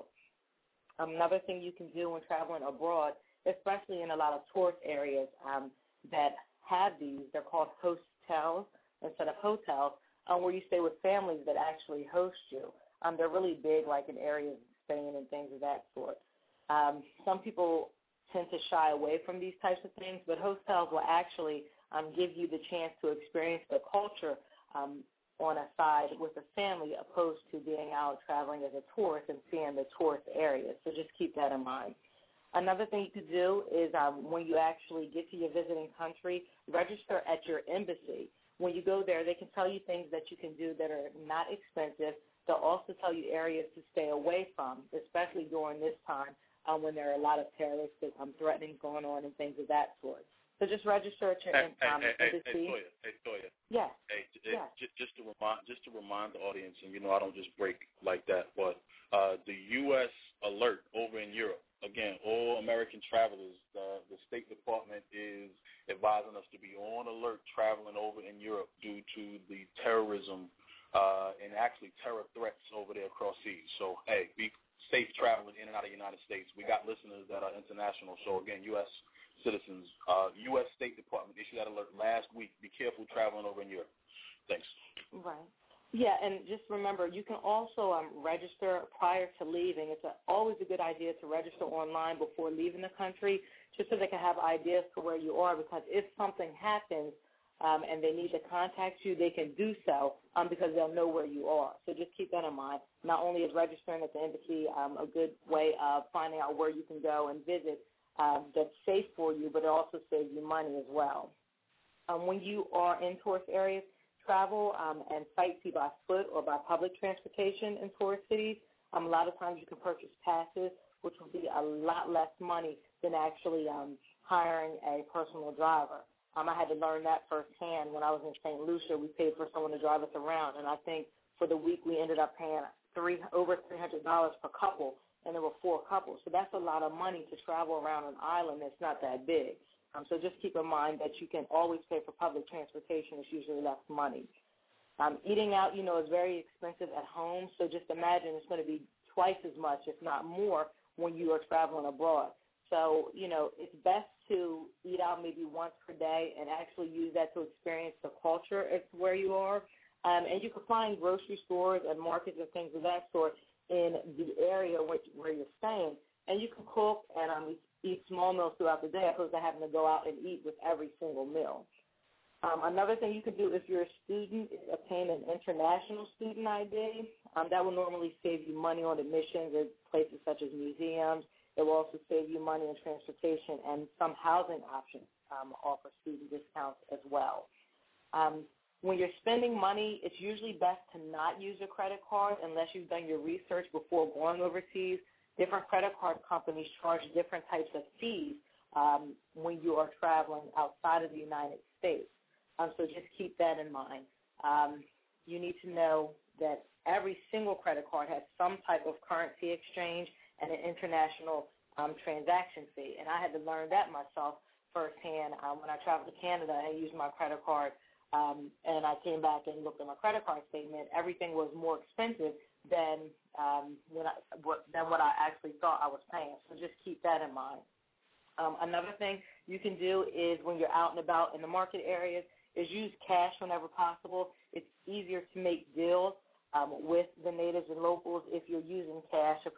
Um, another thing you can do when traveling abroad, especially in a lot of tourist areas um, that have these, they're called hostels instead of hotels, um, where you stay with families that actually host you. Um, they're really big, like in areas of Spain and things of that sort. Um, some people tend to shy away from these types of things, but hotels will actually um, give you the chance to experience the culture um, on a side with a family opposed to being out traveling as a tourist and seeing the tourist areas. So just keep that in mind. Another thing you could do is um, when you actually get to your visiting country, register at your embassy. When you go there, they can tell you things that you can do that are not expensive. They'll also tell you areas to stay away from, especially during this time um, when there are a lot of terroristic um, threatenings going on and things of that sort. So just register at your hey, um, hey, embassy. Hey, Toya, hey, Toya. Yes. Hey, yes. Just, just to remind, just to remind the audience, and you know I don't just break like that, but uh, the U S alert over in Europe. Again, all American travelers, uh, the State Department is advising us to be on alert traveling over in Europe due to the terrorism uh, and actually terror threats over there across seas. So, hey, be safe traveling in and out of the United States. We got listeners that are international. So, again, U S citizens, uh, U S State Department issued that alert last week. Be careful traveling over in Europe. Thanks. Right. Yeah, and just remember, you can also um, register prior to leaving. It's a, always a good idea to register online before leaving the country, just so they can have ideas to where you are, because if something happens um, and they need to contact you, they can do so um, because they'll know where you are. So just keep that in mind. Not only is registering at the embassy um, a good way of finding out where you can go and visit um, that's safe for you, but it also saves you money as well. Um, when you are in tourist areas, travel um, and sightsee by foot or by public transportation in tourist cities. Um, a lot of times you can purchase passes, which will be a lot less money than actually um, hiring a personal driver. Um, I had to learn that firsthand when I was in Saint Lucia. We paid for someone to drive us around, and I think for the week we ended up paying three over three hundred dollars per couple, and there were four couples. So that's a lot of money to travel around an island that's not that big. Um, so just keep in mind that you can always pay for public transportation. It's usually less money. Um, eating out, you know, is very expensive at home, so just imagine it's going to be twice as much, if not more, when you are traveling abroad. So, you know, it's best to eat out maybe once per day and actually use that to experience the culture as to where you are. Um, and you can find grocery stores and markets and things of that sort in the area which, where you're staying. And you can cook and um, eat small meals throughout the day opposed to having to go out and eat with every single meal. Um, another thing you can do if you're a student is obtain an international student I D. Um, that will normally save you money on admissions at places such as museums. It will also save you money in transportation, and some housing options um, offer student discounts as well. Um, when you're spending money, it's usually best to not use a credit card unless you've done your research before going overseas. Different credit card companies charge different types of fees um, when you are traveling outside of the United States. Um, so just keep that in mind. Um, you need to know that every single credit card has some type of currency exchange and an international um, transaction fee. And I had to learn that myself firsthand um, when I traveled to Canada and used my credit card. Um, and I came back and looked at my credit card statement. Everything was more expensive than um, when I, what, than what I actually thought I was paying. So just keep that in mind. Um, another thing you can do is when you're out and about in the market areas is use cash whenever possible. It's easier to make deals um, with the natives and locals if you're using cash opposed to having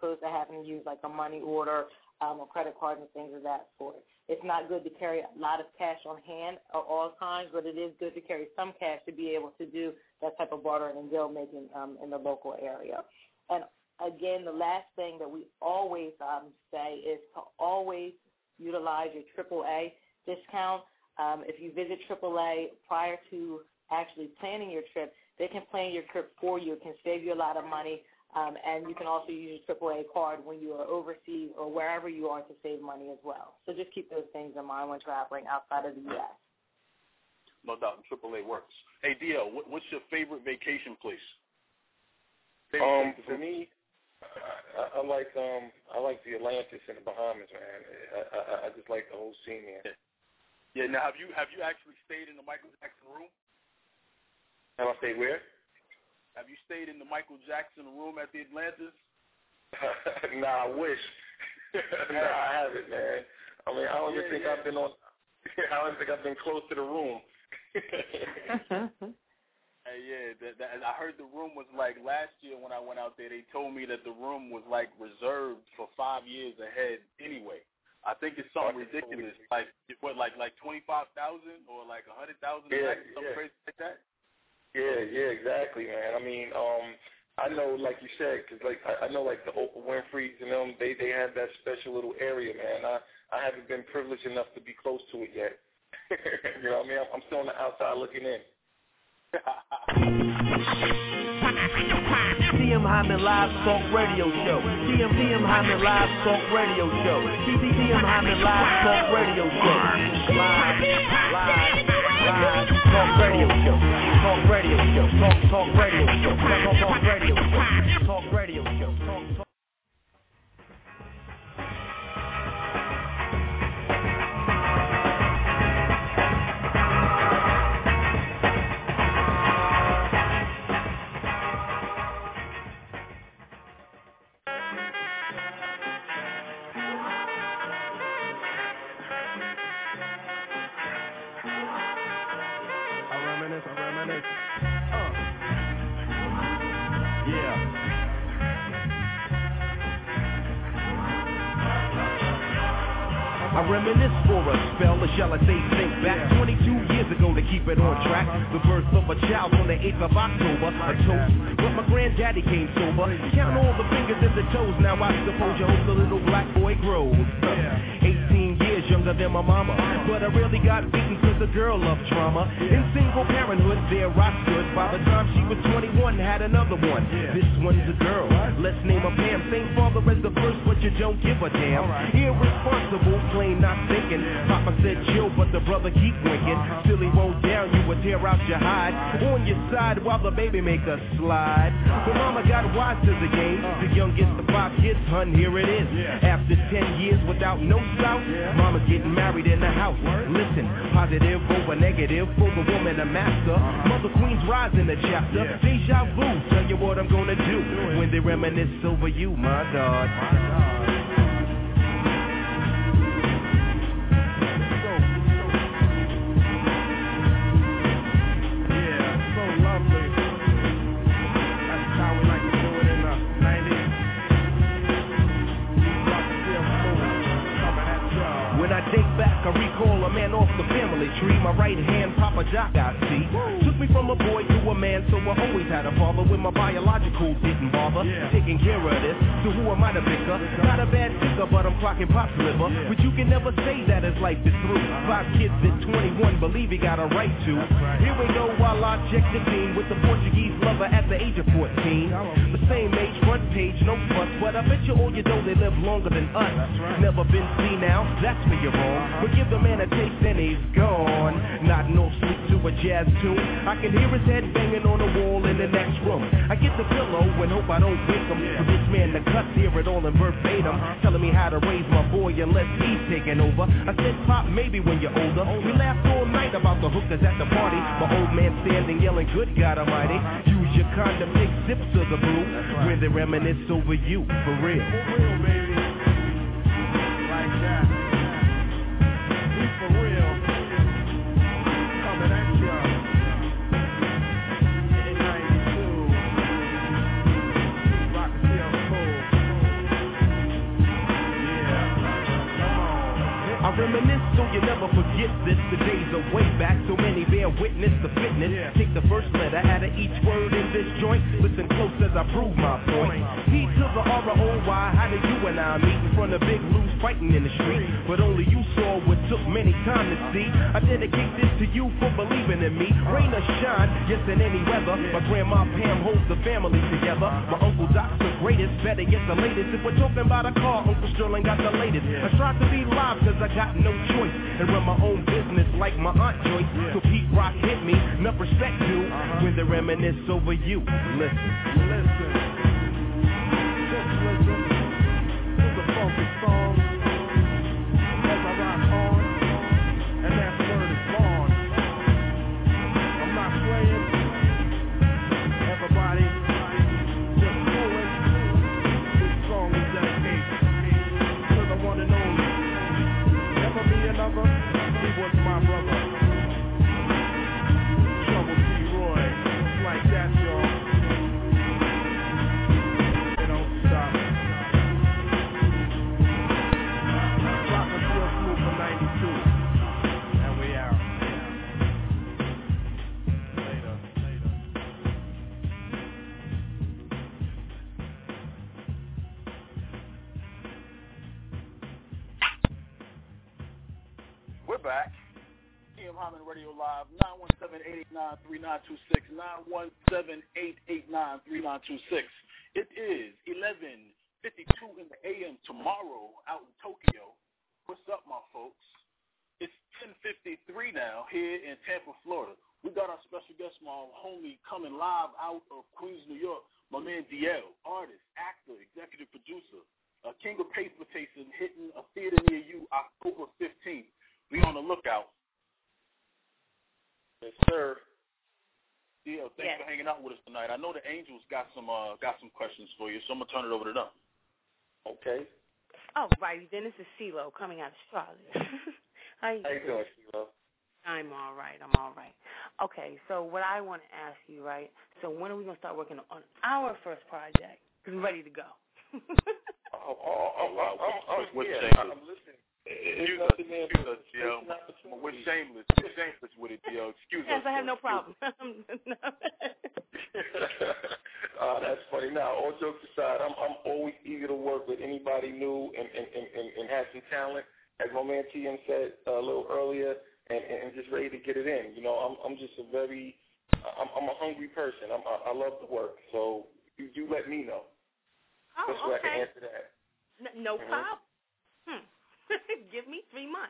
having to use like a money order um, or credit cards and things of that sort. It's not good to carry a lot of cash on hand at all times, but it is good to carry some cash to be able to do that type of bartering and deal making um, in the local area. And again, the last thing that we always um, say is to always utilize your triple A discount. Um, if you visit triple A prior to actually planning your trip, they can plan your trip for you. It can save you a lot of money, um, and you can also use your triple A card when you are overseas or wherever you are to save money as well. So just keep those things in mind when traveling outside of the U S No doubt, triple A works. Hey, D L, what, what's your favorite vacation place? Favorite Um, place for me, I, I like um, I like the Atlantis in the Bahamas, man. I, I, I just like the whole scene there. Yeah. Now, have you have you actually stayed in the Michael Jackson room? Have I stayed where? Have you stayed in the Michael Jackson room at the Atlantis? Nah, I wish. Nah, I haven't, man. I mean, I don't yeah, even think yeah. I've been on. I don't think I've been close to the room. Hey, yeah, that, that, I heard the room was like last year when I went out there. They told me that the room was like reserved for five years ahead. Anyway, I think it's something ridiculous, like what, like like twenty five thousand or like a hundred thousand, yeah, something yeah. crazy like that. Yeah, yeah, exactly, man. I mean, um, I know, like you said, because like I, I know, like the Oprah Winfrey's and them, they they have that special little area, man. I I haven't been privileged enough to be close to it yet. You know what I mean? I'm, I'm still on the outside looking in. T M Hyman Live Talk Radio Show. T M T M Hyman Live Talk Radio Show. T M Hyman Live Talk Radio Show. Live, live, live Talk Radio Show. Talk Radio Show. Talk Talk Radio Show. Talk Talk Radio Show. Talk Radio Show. Talk Talk. I reminisce for a spell, or shall I say think back twenty-two years ago to keep it on track. The birth of a child on the eighth of October, a toast, but my granddaddy came sober. Count all the fingers and the toes, now I suppose you hope the little black boy grows. eighteen years younger than my mama, but I really got beaten cause the girl loved trauma. In single parenthood, there I stood. By the time she was twenty-one, had another one. This one's a girl, let's name her Pam. Same father as the first, but you don't give a damn. Irresponsible, plain not thinking. Papa said chill, but the brother keep winking. Still he won't down, you would tear out your hide. On your side while the baby make a slide. But mama got wise to the game. The youngest of five kids, hun, here it is. After ten years without no spouse, mama's getting married in the house. Listen, positive over negative, for the woman a master. Mother Queen's rise in the chapter. Deja vu, tell you what I'm gonna do when they reminisce over you, my God. I recall a man off the family tree. My right hand, Papa Doc, I see. Took me from a boy to a man, so I always had a father. When my biological didn't bother taking care of this, so who am I to pick up? Not a bad picker, but I'm clocking Pop's liver. But you can never say that his life is through. Five kids at twenty-one, believe he got a right to. Here we go while I check the team with the Portuguese lover at the age of fourteen. The same age, front page, no fuss, but I bet you all you know they live longer than us. Never been seen now, that's where you're wrong. But give the man a taste and he's gone. Nodding off sleep to a jazz tune. I can hear his head banging on the wall in the next room. I get the pillow and hope I don't wake him. For this man the cuts, hear it all in verbatim, telling me how to raise my boy unless he's taking over. I said, Pop, maybe when you're older. We laughed all night about the hookers at the party. My old man standing yelling, good God Almighty. Use your condom, take sips of the brew when they reminisce over you, for real. For real, baby. Like that. For real, coming at you in ninety-two, rock and feel cool. you never forget this. The days are way back, so many bear witness the fitness. Yeah. Take the first letter out of each word in this joint. Listen close as I prove my point. P to the R O Y, how did you and I meet in front of Big Lou's fighting in the street? But only you saw what took many time to see. I dedicate this to you for believing in me. Rain or shine, yes in any weather. My grandma Pam holds the family together. My Uncle Doc's the greatest, better yet the latest. If we're talking about a car, Uncle Sterling got the latest. I strive to be live cause I got no choice, and run my own business like my Aunt Joyce. So Pete Rock hit me, enough respect due, when they reminisce over you. Listen, listen, just listen to the funky song as I rock on, and that word is born. I'm not playing, everybody just know it. This song is dedicated to the one and only. Never be another, he was my brother. Trouble T. Roy, just like that, y'all. They don't stop. Rockin' Real Smooth for ninety-two. And we out. Later, later. We're back. T M Hyman Radio Live, nine one seven, eight eight nine, three nine two six, nine one seven, eight eight nine, three nine two six. It is eleven fifty-two in the A M tomorrow out in Tokyo. What's up, my folks? It's ten fifty-three now here in Tampa, Florida. We got our special guest, my homie, coming live out of Queens, New York. My man D L, artist, actor, executive producer, uh, King of Paper Chasing, hitting a theater near you October fifteenth. Be on the lookout. Yes, sir. D L, thanks Yes. for hanging out with us tonight. I know the Angels got some uh, got some questions for you, so I'm gonna turn it over to them. Okay. All righty, then this is CeeLo coming out of Charlotte. How you How you doing, CeeLo? I'm all right. I'm all right. Okay, so what I want to ask you, right? So when are we gonna start working on our first project? Because we're ready to go. Oh, oh, oh, oh, oh, oh, What's yeah, shameless? I'm listening. Excuse us, nothing there. excuse us, D L. We're shameless. We're shameless with it, D L. Excuse yes, us. I have no problem. uh, that's funny. Now, all jokes aside, I'm I'm always eager to work with anybody new and and, and, and, and have some talent. As my man T M said uh, a little earlier, and, and just ready to get it in. You know, I'm I'm just a very I'm I'm a hungry person. I'm, I, I love to work. So you, you let me know. Oh, That's why okay. I can answer that. N- no Mhm. problem. Hmm. Give me three months.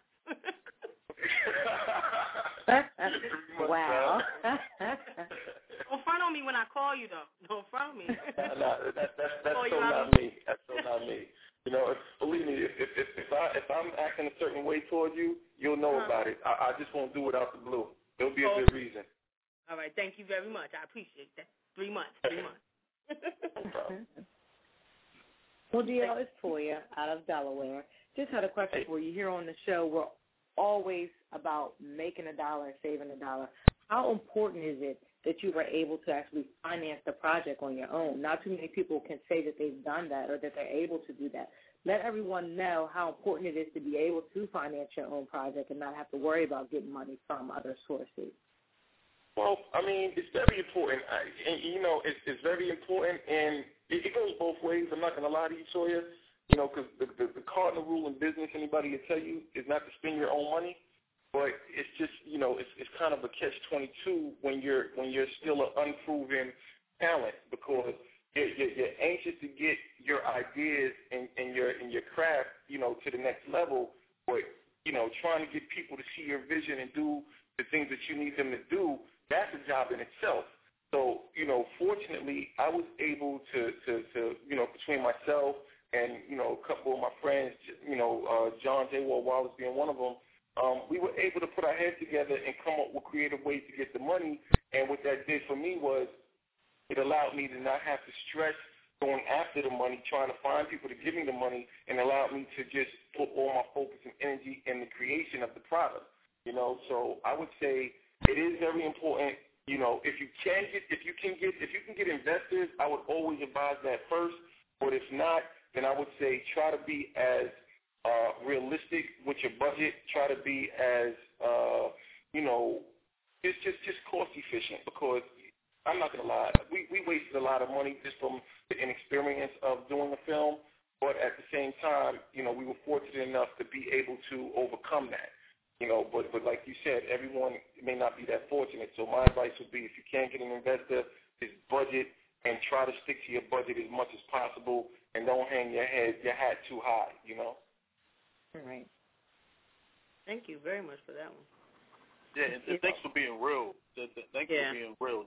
Wow. Don't front on me when I call you, though. Don't front on me. no, no, that, that's that's Oh, so you not have- me. That's so not me. You know, if, believe me, if if if, if I if I'm acting a certain way toward you, you'll know Uh-huh. about it. I, I just won't do it out the blue. There'll be a Oh. good reason. All right, thank you very much. I appreciate that. Three months, three months. No problem. Well, D L, it's Toya out of Delaware. Just had a question Hey. for you. Here on the show, we're always about making a dollar and saving a dollar. How important is it that you were able to actually finance the project on your own? Not too many people can say that they've done that or that they're able to do that. Let everyone know how important it is to be able to finance your own project and not have to worry about getting money from other sources. Well, I mean, it's very important. I, and, you know, it's, it's very important, and it, it goes both ways. I'm not going to lie to you, Sawyer. You know, because the, the, the cardinal rule in business, anybody will tell you, is not to spend your own money. But it's just, you know, it's it's kind of a catch twenty-two when you're when you're still an unproven talent, because you're, you're, you're anxious to get your ideas and, and your and your craft, you know, to the next level. But you know, trying to get people to see your vision and do the things that you need them to do, that's a job in itself. So, you know, fortunately, I was able to, to, to you know, between myself and, you know, a couple of my friends, you know, uh, John J. Wall Wallace being one of them, um, we were able to put our heads together and come up with creative ways to get the money. And what that did for me was it allowed me to not have to stress going after the money, trying to find people to give me the money, and allowed me to just put all my focus and energy in the creation of the product. You know, so I would say it is very important. You know, if you can get, if you can get, if you can get investors, I would always advise that first. But if not, then I would say try to be as uh, realistic with your budget. Try to be as, uh, you know, just just just cost efficient, because I'm not gonna lie, we we wasted a lot of money just from the inexperience of doing a film. But at the same time, you know, we were fortunate enough to be able to overcome that. You know, but but like you said, everyone may not be that fortunate. So my advice would be, if you can't get an investor, is budget and try to stick to your budget as much as possible, and don't hang your head your hat too high. You know. All right. Thank you very much for that one. Yeah, and, and thanks for being real. Thanks yeah. for being real.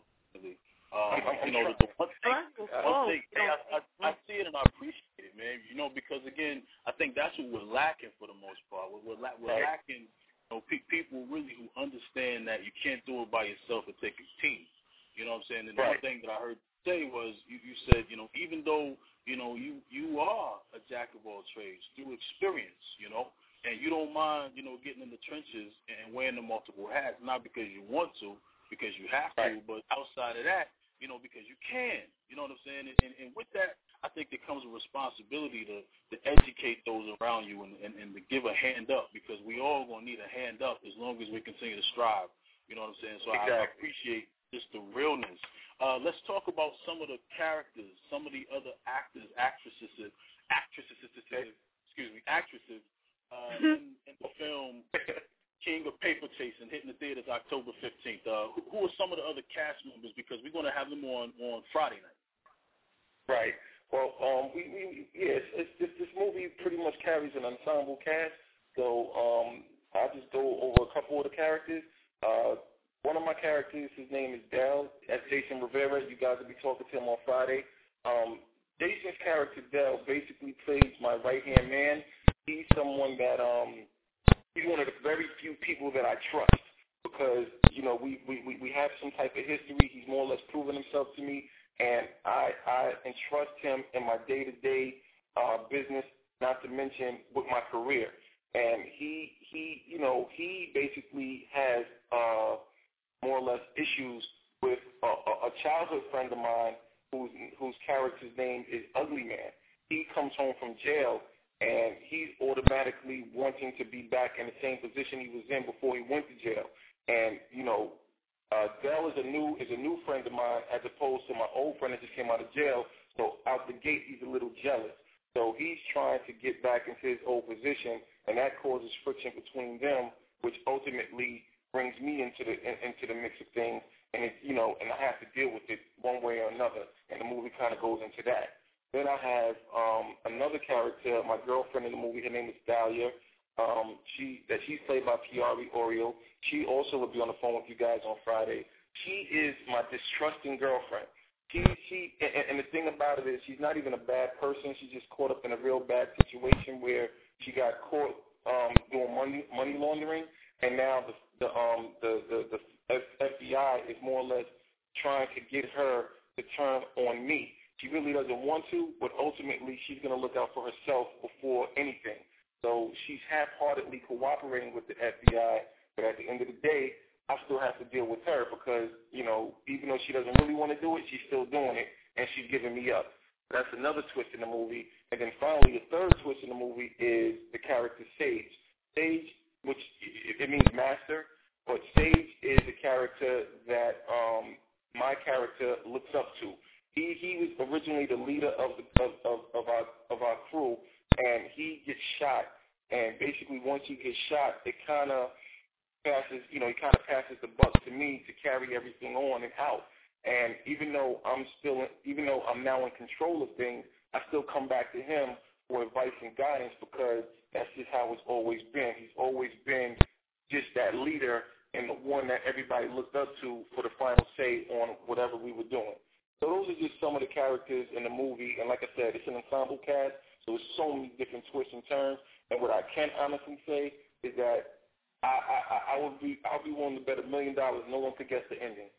Um, I'm, I'm you know, trying. the one thing, one thing hey, I, I, I see it and I appreciate it, man. You know, because again, I think that's what we're lacking for the most part. We're, we're, la- we're right. lacking, you know, pe- people really who understand that you can't do it by yourself and take a team. You know what I'm saying? And the right. one thing that I heard you say was, you, you said, you know, even though, you know, you, you are a jack of all trades through experience, you know, and you don't mind, you know, getting in the trenches and wearing the multiple hats, not because you want to, because you have to, right. but outside of that, you know, because you can. You know what I'm saying? And, and, and with that, I think there comes a responsibility to, to educate those around you and, and, and to give a hand up, because we all going to need a hand up as long as we continue to strive. You know what I'm saying? So exactly. I appreciate just the realness. Uh, let's talk about some of the characters, some of the other actors, actresses, actresses, excuse me, actresses uh, in, in the film King of Paper Chasing, hitting the theaters October fifteenth. Uh, who, who are some of the other cast members? Because we're going to have them on, on Friday night. Right. Well, um, we, we yes, it's, it's, this movie pretty much carries an ensemble cast. So um, I'll just go over a couple of the characters. Uh, one of my characters, his name is Dell. That's Jason Rivera. You guys will be talking to him on Friday. Um, Jason's character, Dell, basically plays my right-hand man. He's someone that um, he's one of the very few people that I trust, because, you know, we, we, we have some type of history. He's more or less proven himself to me, and I, I entrust him in my day-to-day uh, business, not to mention with my career. And he, he, you know, he basically has uh, more or less issues with a, a childhood friend of mine whose, whose character's name is Ugly Man. He comes home from jail, and he's automatically wanting to be back in the same position he was in before he went to jail. And, you know, uh, Dell is a new is a new friend of mine, as opposed to my old friend that just came out of jail. So out the gate, he's a little jealous. So he's trying to get back into his old position, and that causes friction between them, which ultimately brings me into the in, into the mix of things. And it's, you know, and I have to deal with it one way or another. And the movie kind of goes into that. Then I have um, another character, my girlfriend in the movie. Her name is Dahlia. Um, she that she's played by Kiari Oriel. She also will be on the phone with you guys on Friday. She is my distrusting girlfriend. She she and, and the thing about it is, she's not even a bad person. She's just caught up in a real bad situation where she got caught um, doing money money laundering, and now the the um the the, the F B I is more or less trying to get her to turn on me. She really doesn't want to, but ultimately she's going to look out for herself before anything. So she's half-heartedly cooperating with the F B I, but at the end of the day, I still have to deal with her because, you know, even though she doesn't really want to do it, she's still doing it, and she's giving me up. That's another twist in the movie. And then finally, the third twist in the movie is the character Sage. Sage, which it means master, but Sage is the character that um, my character looks up to. He he was originally the leader of the of, of, of our of our crew, and he gets shot. And basically, once he gets shot, it kind of passes, you know, he kind of passes the buck to me to carry everything on and out. And even though I'm still, even though I'm now in control of things, I still come back to him for advice and guidance because that's just how it's always been. He's always been just that leader and the one that everybody looked up to for the final say on whatever we were doing. So those are just some of the characters in the movie. And like I said, it's an ensemble cast, so there's so many different twists and turns. And what I can honestly say is that I, I, I would be I'll be willing to bet a million dollars no one could guess the ending.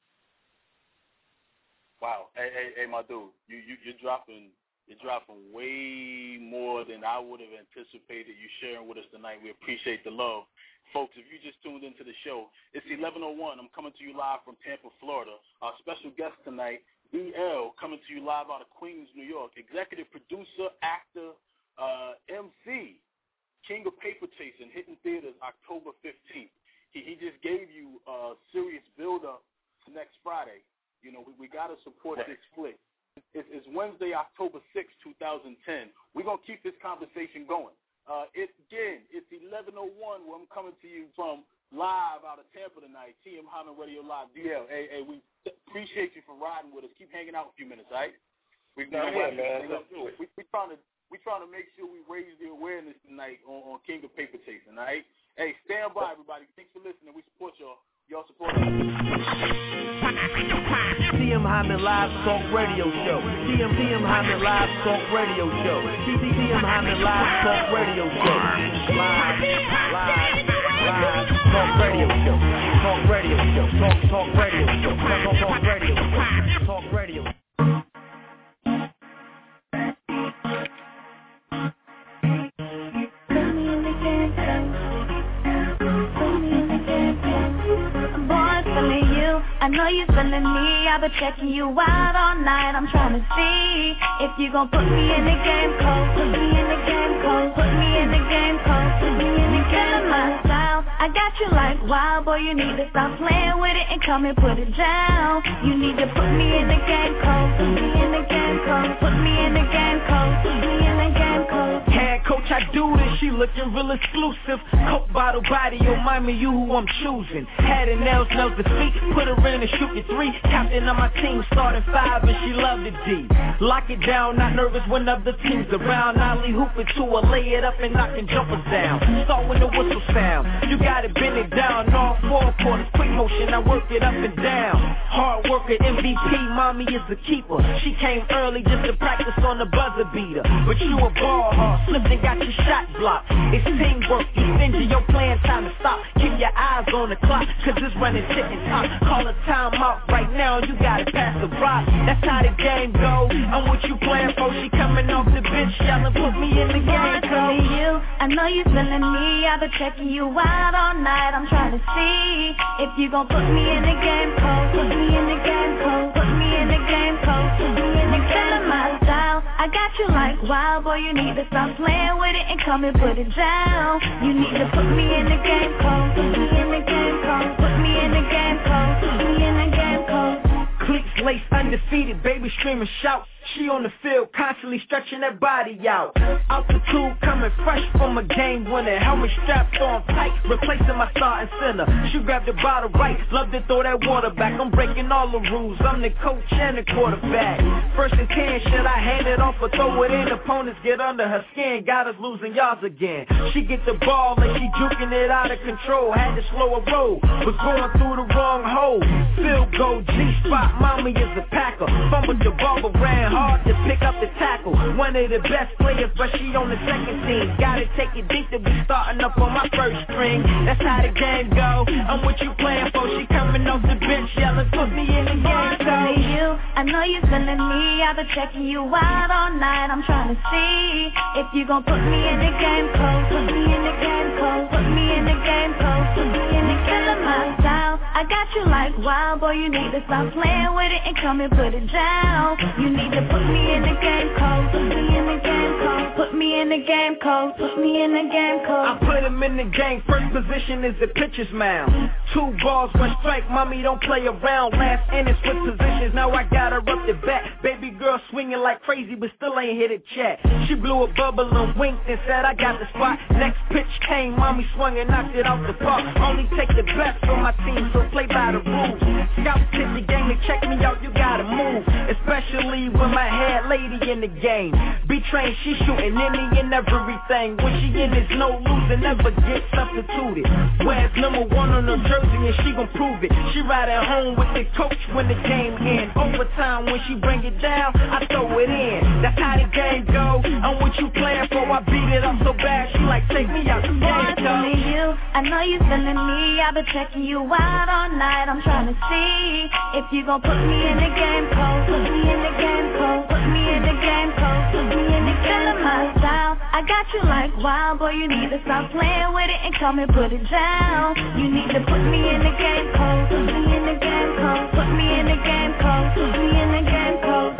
Wow, hey, hey, hey, my dude, you, you you're dropping you're dropping way more than I would have anticipated you sharing with us tonight. We appreciate the love, folks. If you just tuned into the show, it's eleven oh one. I'm coming to you live from Tampa, Florida. Our special guest tonight, B L, coming to you live out of Queens, New York. Executive producer, actor, uh, M C. King of Paper Chasing, hitting theaters October fifteenth. He, he just gave you a serious build-up to next Friday. You know, we, we got to support this flick. It's, it's Wednesday, October sixth, twenty ten. We're going to keep this conversation going. Uh, it, again, it's eleven oh one where I'm coming to you from live out of Tampa tonight, T M Hyman Radio Live. D L, hey, hey, we appreciate you for riding with us. Keep hanging out a few minutes, all right? We, no, yeah, man. Let's do it. We, we trying to we trying to make sure we raise the awareness tonight on, on King of Paper Chasing, all right? Hey, stand by, everybody. Thanks for listening. We support y'all. Y'all support us. T M Hyman Live Talk Radio Show. T M T M Hyman Live Talk Radio Show. T M Hyman Live Talk Radio Show. Live, live, live Talk Radio Show. Talk Radio Show. Talk, talk Radio Show. Talk, talk, talk Radio Show. Talk Radio. I know you feeling me, I've been checking you out all night. I'm trying to see if you gon' put me in the game code. Put me in the game code. Put me in the game code. Put me in the game my style. I got you like wild boy, you need to stop playing with it and come and put it down. You need to put me in the game code. Put me in the game code. Put me in the game code. Put me in the game code. Head coach, I do this, she looking real exclusive. Coke bottle body, remind me you who I'm choosing. Had her nails, nails the feet, put her in and shoot your three. Captain of my team, starting five and she loved the D. Lock it down, not nervous when other teams around. Ollie hooping to her, lay it up and knocking jumpers down. Start when the whistle sound, you gotta bend it down. All four quarters, quick motion, I work it up and down. Hard worker, M V P, mommy is the keeper. She came early just to practice on the buzzer beater. But you a ball hard, slipped and got your shot blocked. It's teamwork, you stingy, your plan time to stop. Keep your eyes on the clock, cause it's running ticking top. Call a timeout right now, you gotta pass the rock. That's how the game goes. I'm what you playing for. She coming off the bench, yelling, put me in the game. Boy, you, I know you feeling me. I've been checking you out all night. I'm trying to see if you gon' put me in the game code. Put me in the game code. Put me in the game code. Put me in the game my style. I got you like wild boy. You need to stop playing with it and come and put it down. You need to put me in the game code. Put me in the game code. Put me in the game code. Put me in the game code. Cleats lace undefeated, baby screaming shout. She on the field, constantly stretching that body out. Altitude coming fresh from a game winner. Helmet strapped on tight, replacing my starting center. She grabbed the bottle right, love to throw that water back. I'm breaking all the rules, I'm the coach and the quarterback. First and ten, should I hand it off or throw it in? Opponents get under her skin, got us losing yards again. She get the ball and she juking it out of control. Had to slow her roll, was going through the wrong hole. Field goal, G-spot, mommy is a packer. Fumbled the ball but ran hard to pick up the tackle. One of the best players, but she on the second team. Gotta take it deep to be starting up on my first string. That's how the game go. I'm what you playing for. She coming off the bench, yelling, put me in the game. So you, I know you feeling me. I've been checking you out all night. I'm trying to see if you gon' put me in the game code. Put me in the game code. Put me in the game code. Put me in the killing my style. I got you like wild boy. You need to stop playing with it and come and put it down. You need to put me in the game code. Put me in the game code. Put me in the game code. Put me in the game code. I put him in the game. First position is the pitcher's mound. Two balls, one strike. Mommy don't play around. Last inning switch positions. Now I got her up the bat. Baby girl swinging like crazy, but still ain't hit a check. She blew a bubble and winked and said I got the spot. Next pitch came. Mommy swung and knocked it off the park. Only take the best for my team, so play by the rules. Scouts hit the game to check me out. You gotta move, especially when my head lady in the game. Be trained, she shooting any and everything. When she in, it's no losing, never get substituted. Wears number one on her jersey and she gon' prove it. She ride at home with the coach when the game ends. Overtime when she bring it down, I throw it in. That's how the game go. I'm what you playing for. I beat it up so bad, she like take me out the game. Boy, you, I know you feeling me. I've been checking you out all night. I'm trying to see if you gon' put me in the game code. Put me in the game code. Put me in the game code. Put me in the killing my style. I got you like wild boy. You need to stop playing with it and come and put it down. You need to put me in the game code. Put me in the game code. Put me in the game code. Put me in the game code.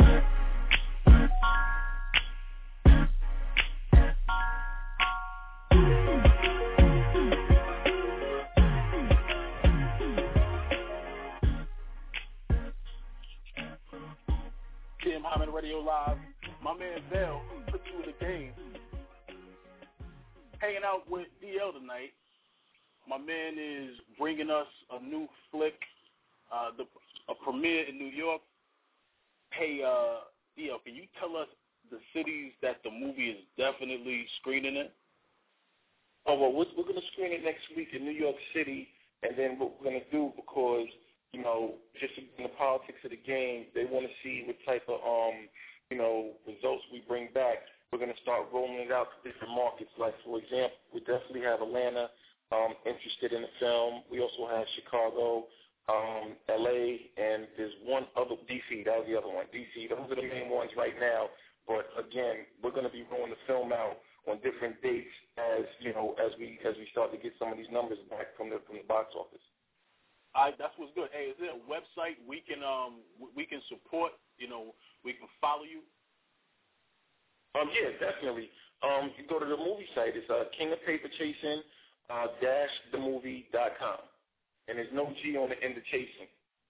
hanging out with D L tonight. My man is bringing us a new flick, uh, the a premiere in New York. Hey, uh, D L, can you tell us the cities that the movie is definitely screening in? Oh, well, we're, we're going to screen it next week in New York City, and then what we're going to do, because, you know, just in the politics of the game, they want to see what type of, um, you know, results we bring back. We're going to start rolling it out to different markets. Like, for example, we definitely have Atlanta um, interested in the film. We also have Chicago, um, L A, and there's one other, D C, that was the other one, D C. Those are the main ones right now. But, again, we're going to be rolling the film out on different dates as, you know, as we as we start to get some of these numbers back from the from the box office. All right, that's what's good. Hey, is there a website we can um we can support? You know, we can follow you. Um, yeah, definitely. Um, you go to the movie site. It's uh, King of Paper Chasing uh, dash the movie dot com, and there's no G on the end of chasing.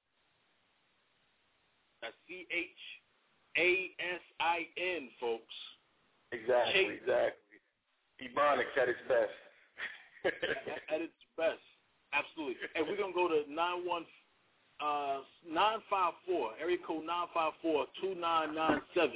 That's C H A S I N, folks. Exactly, Chasing. exactly. Ebonics at its best. at, at its best, absolutely. And we're gonna go to nine one uh nine five four area code nine five four two nine nine seven.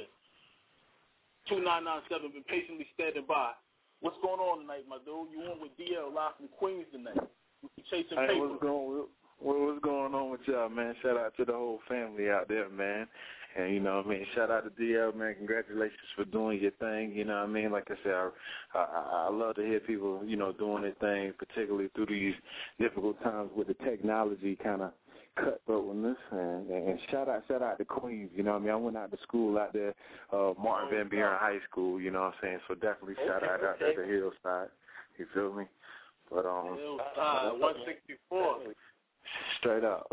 Two nine nine seven. Been patiently standing by. What's going on tonight, my dude? You on with D L live from Queens tonight? We chasing hey, paper. What's going what, what's going on with y'all, man? Shout out to the whole family out there, man. And, you know what I mean, shout out to D L, man. Congratulations for doing your thing. You know what I mean? Like I said, I, I, I love to hear people, you know, doing their thing, particularly through these difficult times with the technology kind of cutthroatness. And, and shout out shout out to Queens. You know what I mean? I went out to school out there, uh, Martin Van Buren High School, you know what I'm saying? So definitely shout out out there to Hillside. You feel me? But, um, Hillside, one sixty-four. Straight up.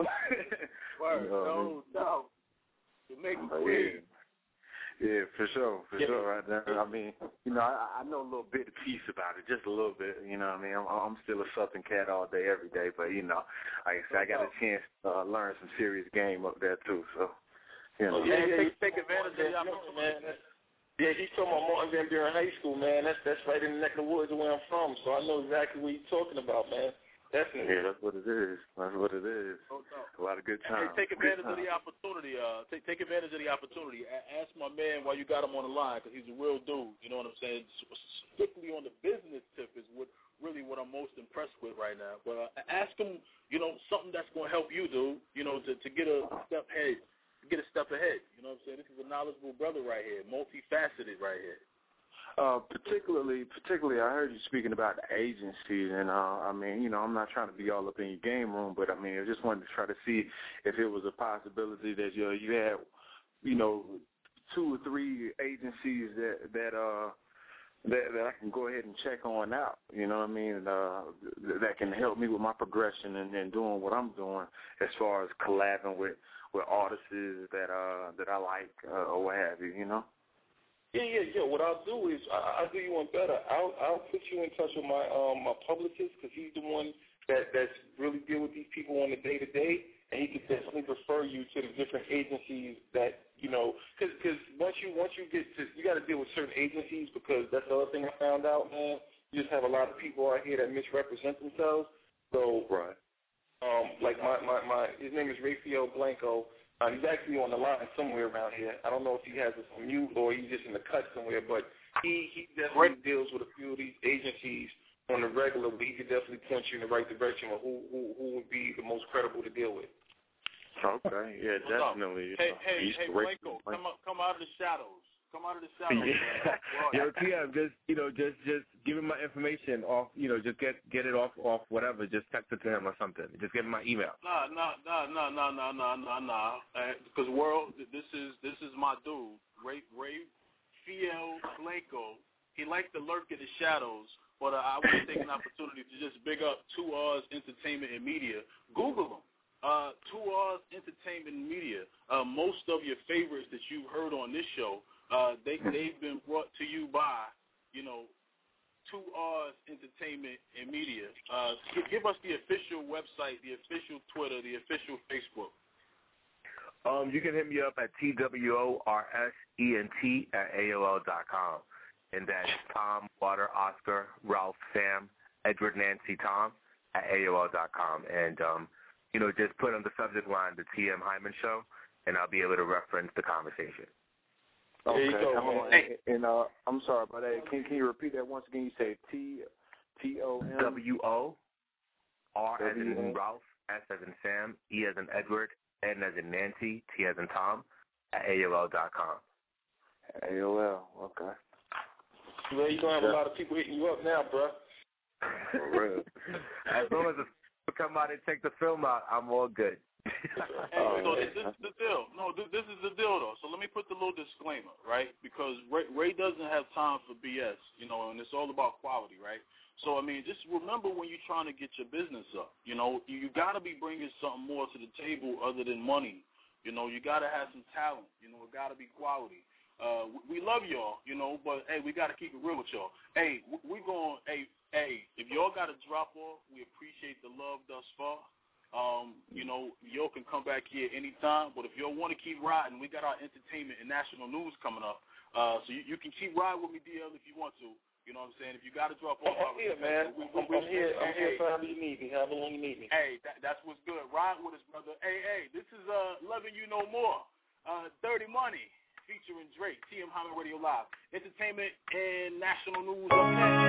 Word, you know no I mean? doubt. You make it Oh, clear. yeah. yeah, for sure, for yeah. sure. Right now, I mean, you know, I, I know a little bit of piece about it, just a little bit. You know what I mean? I'm, I'm still a Southern cat all day, every day. But, you know, like I said, I got a chance to uh, learn some serious game up there, too. So, you know. Oh, yeah, yeah, take, take advantage of the opportunity. Man. Yeah, he's talking about Martin Van Buren High School, man. That's that's right in the neck of the woods of where I'm from. So I know exactly what you're talking about, man. Definitely. Yeah, that's what it is. That's what it is. No doubt. A lot of good times. Hey, take advantage of the opportunity. Uh, take take advantage of the opportunity. A- ask my man why you got him on the line, because he's a real dude. You know what I'm saying? Strictly on the business tip is what really what I'm most impressed with right now. But uh, ask him, you know, something that's going to help you, dude. You know, to to get a step ahead, get a step ahead. You know what I'm saying? This is a knowledgeable brother right here, multifaceted right here. Uh, particularly, particularly, I heard you speaking about the agencies, and uh, I mean, you know, I'm not trying to be all up in your game room, but I mean, I just wanted to try to see if it was a possibility that you know, you had, you know, two or three agencies that that uh that, that I can go ahead and check on out. You know what I mean? Uh, that can help me with my progression and, and doing what I'm doing as far as collabing with with artists that uh that I like uh, or what have you. You know. Yeah, yeah, yeah. What I'll do is I, I'll do you one better. I'll I'll put you in touch with my um my publicist, because he's the one that that's really deal with these people on the day to day, and he could definitely refer you to the different agencies that you know. Because because once you once you get to you got to deal with certain agencies, because that's the other thing I found out, man. You just have a lot of people out here that misrepresent themselves. So right. Um, like my, my, my his name is Rafael Blanco. Uh, he's actually on the line somewhere around here. I don't know if he has us on mute or he's just in the cut somewhere, but he, he definitely deals with a few of these agencies on the regular, but he could definitely point you in the right direction of who, who, who would be the most credible to deal with. Okay, yeah, definitely. Hey, hey, hey, Blanco, come out, come out of the shadows. Come out of the shadows. Yeah. Yo, T M, just you know, just just give him my information off. You know, just get get it off off whatever. Just text it to him or something. Just give him my email. Nah, nah, nah, nah, nah, nah, nah, nah, nah. Because world, this is this is my dude, Ray Ray Fiel Blanco. He likes to lurk in the shadows, but uh, I want to take an opportunity to just big up Two R's Entertainment and Media. Google them. Uh, Two R's Entertainment and Media. Uh, most of your favorites that you've heard on this show. Uh, they, they've been brought to you by, you know, Two R's Entertainment and Media. Uh, give us the official website, the official Twitter, the official Facebook. Um, you can hit me up at T W O R S E N T at A O L dot com. and that's Tom, Water, Oscar, Ralph, Sam, Edward, Nancy, Tom at A O L dot com. And, um, you know, just put on the subject line the T M Hyman Show, and I'll be able to reference the conversation. Okay. There you go, Hold on. hey. And uh, I'm sorry about that. Can, can you repeat that once again? You say T T O M W O R as in Ralph, S as in Sam, E as in Edward, N as in Nancy, T as in Tom at A O L dot com. A O L. Okay. Well, you're going to have a lot of people hitting you up now, bro. For real. As long as the people come out and take the film out, I'm all good. Hey, oh, so this, this is the deal. No, this, this is the deal, though. So let me put the little disclaimer, right? Because Ray, Ray doesn't have time for B S, you know, and it's all about quality, right? So, I mean, just remember when you're trying to get your business up, you know, you, you got to be bringing something more to the table other than money. You know, you got to have some talent. You know, it got to be quality. Uh, we, we love y'all, you know, but, hey, we got to keep it real with y'all. Hey, we going, hey, hey, if y'all got to drop off, we appreciate the love thus far. Um, you know, y'all can come back here anytime, but if y'all want to keep riding, we got our entertainment and national news coming up. Uh, so you, you can keep riding with me, D L, if you want to. You know what I'm saying? If you got to drop off, I'm here, man. We, we, I'm here. I'm here for however you need me, however long you need me. Hey, that, that's what's good. Ride with us, brother. Hey, hey, this is uh, Loving You No More, uh, Dirty Money, featuring Drake, T M Hyman Radio Live. Entertainment and national news up next.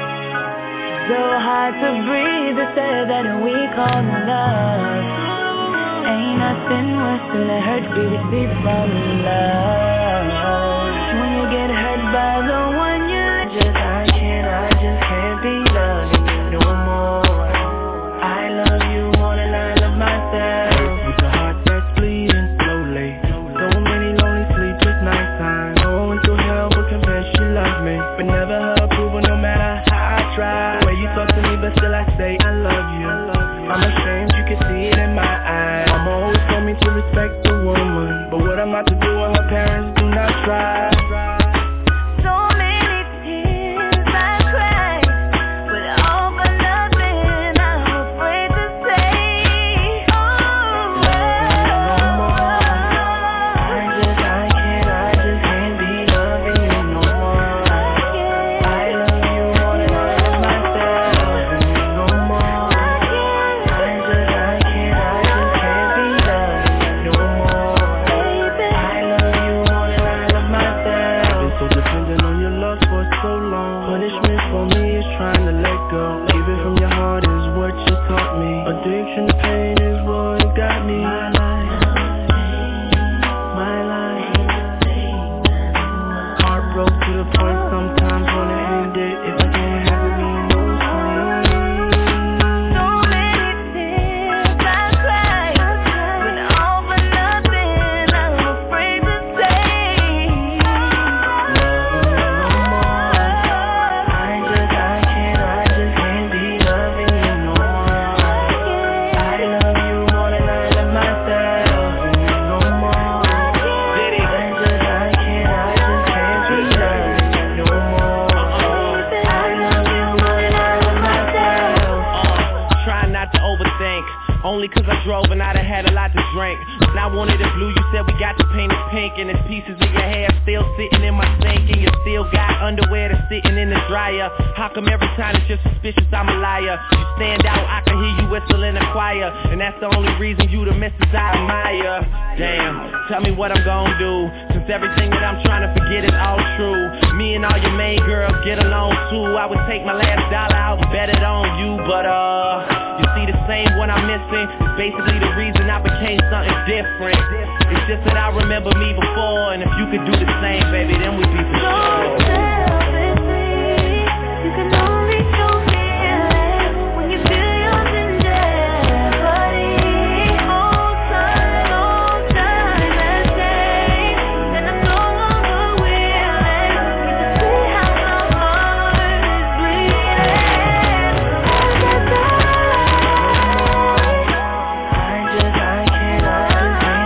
So hard to breathe, they said that we call love. Ain't nothing worse than a hurt baby from love. When you get hurt by the one you just I can't, I just can't be loving you no more. I love you more than I love myself. With a heart that's bleeding slowly, so many lonely sleepless nights. I'm going through hell but confess you love me, but never her approval no matter how I try. The way you talk to me but still I say I love you. I'm ashamed you can see it in my eyes. Mama always told me to respect the woman, but what am I to do when her parents do not try?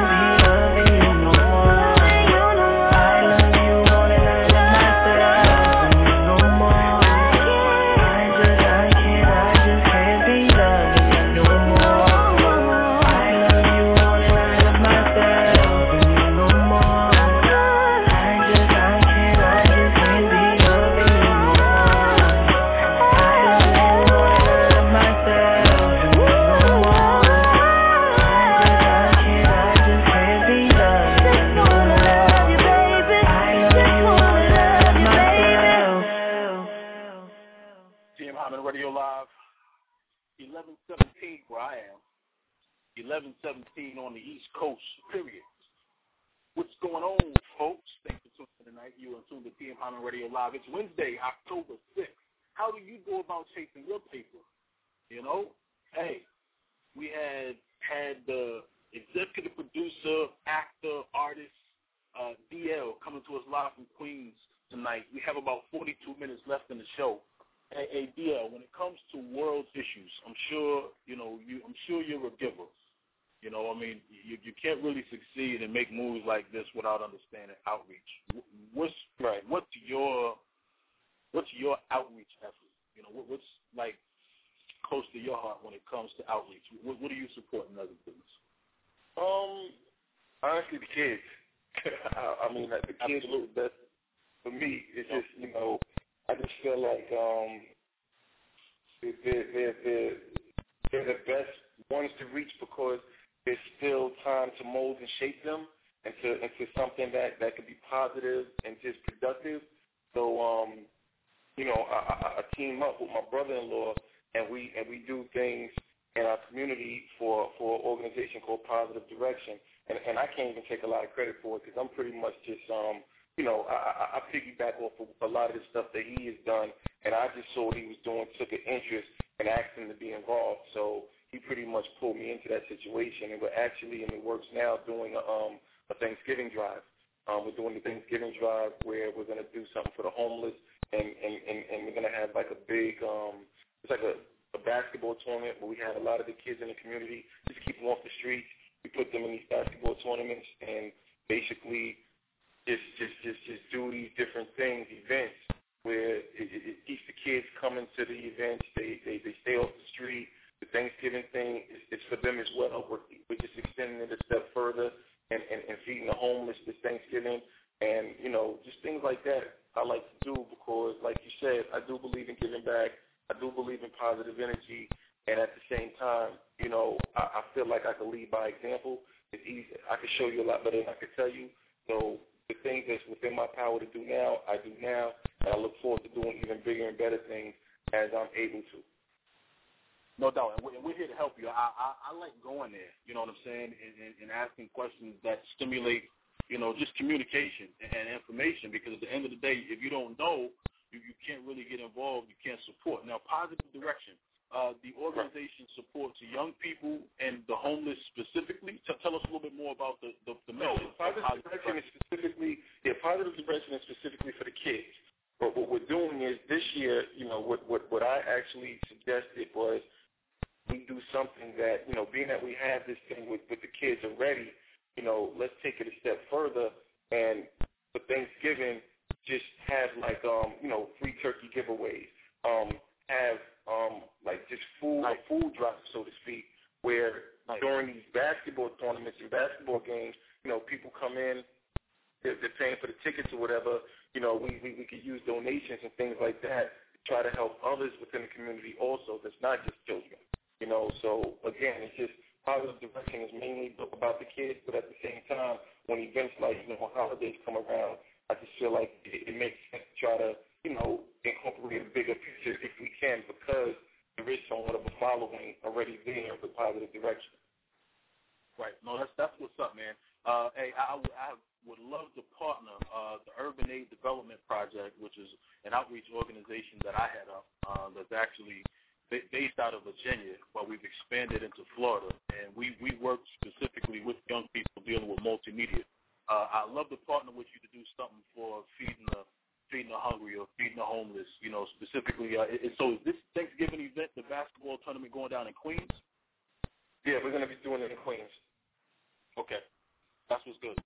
I love you more than I love myself. Hyman Radio Live, eleven seventeen where I am, eleven seventeen on the East Coast, period. What's going on, folks? Thanks for tuning in tonight. You are tuned to T M Hyman Radio Live. It's Wednesday, October sixth. How do you go about chasing your paper? You know, hey, we had had the executive producer, actor, artist, uh, D L coming to us live from Queens tonight. We have about forty-two minutes left in the show. Hey, hey, D L, when it comes to world issues, I'm sure you know you. I'm sure you're a giver. You know, I mean, you you can't really succeed and make moves like this without understanding outreach. What's right? What's your what's your outreach effort? You know, what, what's like close to your heart when it comes to outreach? What, what are you supporting other business? Um, honestly, the kids. I, I mean, like, the kids look best for me. It's just, you know, I just feel like um, they're, they're, they're, they're the best ones to reach because there's still time to mold and shape them into, into something that, that could be positive and just productive. So, um, you know, I, I, I team up with my brother-in-law, and we and we do things in our community for, for an organization called Positive Direction. And, and I can't even take a lot of credit for it because I'm pretty much just, um, you know, I, I, I piggyback off of a lot of the stuff that he has done, and I just saw what he was doing, took an interest, and asked him to be involved. So he pretty much pulled me into that situation, and we're actually in the works now doing a, um, a Thanksgiving drive. Um, we're doing the Thanksgiving drive where we're going to do something for the homeless, and, and, and, and we're going to have like a big, um, it's like a, a basketball tournament where we have a lot of the kids in the community, just keep them off the streets. We put them in these basketball tournaments and basically just just just, just do these different things, events, where it, it, it keeps the kids coming to the events. They, they, they stay off the street. The Thanksgiving thing is it's for them as well. We're, we're just extending it a step further and, and, and feeding the homeless this Thanksgiving. And, you know, just things like that I like to do because, like you said, I do believe in giving back. I do believe in positive energy. And at the same time, you know, I, I feel like I can lead by example. It's easy. I can show you a lot better than I can tell you. So the things that's within my power to do now, I do now. And I look forward to doing even bigger and better things as I'm able to. No doubt. And we're, we're here to help you. I, I, I like going there, you know what I'm saying, and, and, and asking questions that stimulate, you know, just communication and information because at the end of the day, if you don't know, you, you can't really get involved. You can't support. Now, Positive Direction. Uh, the organization supports young people and the homeless specifically. T- tell us a little bit more about the the, the mission. No, positive, positive direction is specifically, yeah, Positive Direction is specifically for the kids. But what we're doing is this year, you know, what what what I actually suggested was we do something that, you know, being that we have this thing with with the kids already, you know, let's take it a step further and for Thanksgiving just have like um you know free turkey giveaways, um have um, like just food, a food drop, so to speak, where nice. During these basketball tournaments and basketball games, you know, people come in, they're, they're paying for the tickets or whatever, you know, we, we, we could use donations and things like that to try to help others within the community also that's not just children, you know. So, again, it's just Positive Direction is mainly about the kids, but at the same time, when events like, you know, holidays come around, I just feel like it, it makes sense to try to, you know, incorporate a bigger picture if we can because there is somewhat of a following already there with Positive Direction. Right. No, that's that's what's up, man. Uh, hey, I, I would love to partner uh, the Urban Aid Development Project, which is an outreach organization that I head up uh, that's actually based out of Virginia, but we've expanded into Florida, and we, we work specifically with young people dealing with multimedia. Uh, I'd love to partner with you to do something for feeding the feeding the hungry or feeding the homeless, you know, specifically. Uh, it, so is this Thanksgiving event, the basketball tournament going down in Queens? Yeah, we're going to be doing it in Queens. Okay. That's what's good.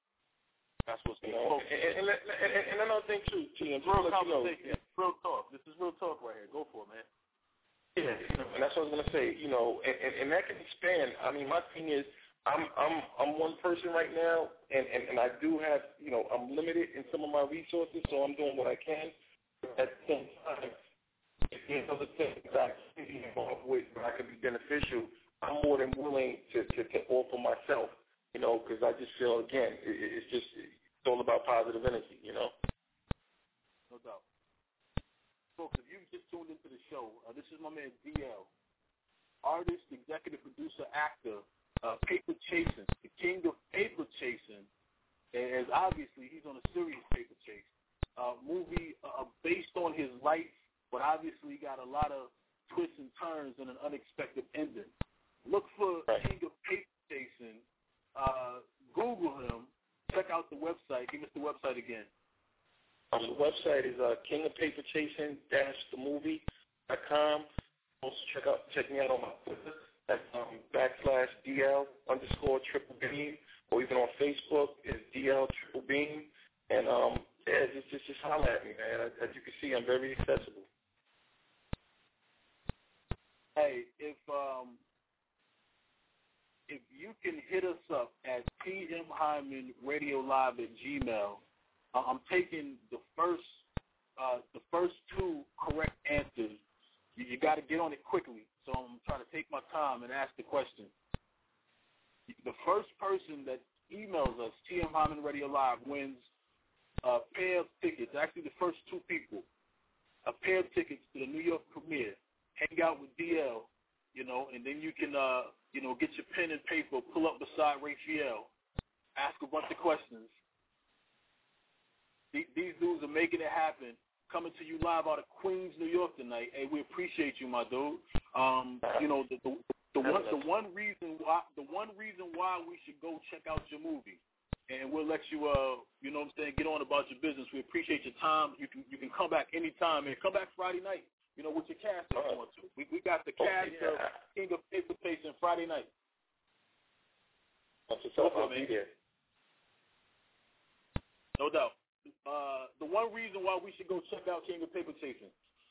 That's what's good. You know, and, and, and, and, and another thing, too, T M, real conversation. You know, real talk. This is real talk right here. Go for it, man. Yeah, and that's what I was going to say, you know, and, and, and that can expand. I mean, my thing is, I'm I'm I'm one person right now, and, and, and I do have, you know, I'm limited in some of my resources, so I'm doing what I can. At the same time, if there's other things I can be involved with where I can be beneficial, I'm more than willing to, to, to offer myself, you know, because I just feel, again, it, it's just it's all about positive energy, you know. No doubt. Folks, if you just tuned into the show, uh, this is my man D L, artist, executive producer, actor, uh, Paper Chasing, the king of paper chasing, as obviously he's on a serious paper chase. Uh, movie uh, based on his life, but obviously got a lot of twists and turns and an unexpected ending. Look for King of Paper Chasing. Uh, Google him. Check out the website. Give us the website again. Um, the website is uh, king of paper chasing dash the movie dot com. Also check out check me out on my Twitter. That's um, backslash D L underscore triple beam, or even on Facebook is D L triple beam. And um, yeah, just just just holler at me, man. As you can see, I'm very accessible. Hey, if um, if you can hit us up at T M Hyman Radio Live at Gmail, uh, I'm taking the first uh, the first two correct answers. You, you got to get on it quickly, so I'm trying to take my time and ask the question. The first person that emails us, T M Hyman Radio Live, wins a pair of tickets. Actually, the first two people, a pair of tickets to the New York premiere. Hang out with D L, you know, and then you can, uh, you know, get your pen and paper, pull up beside Raphael, ask a bunch of questions. These, these dudes are making it happen. Coming to you live out of Queens, New York tonight. Hey, we appreciate you, my dude. Um, you know, the, the, the one the one reason why the one reason why we should go check out your movie, and we'll let you, uh, you know what I'm saying, get on about your business. We appreciate your time. You can you can come back anytime, and come back Friday night. You know, with your cast uh, going to. We we got the cast oh, yeah. of King of Paper Chasing Friday night. That's what's up. I'll be there. No doubt. Uh, the one reason why we should go check out King of Paper Chasing.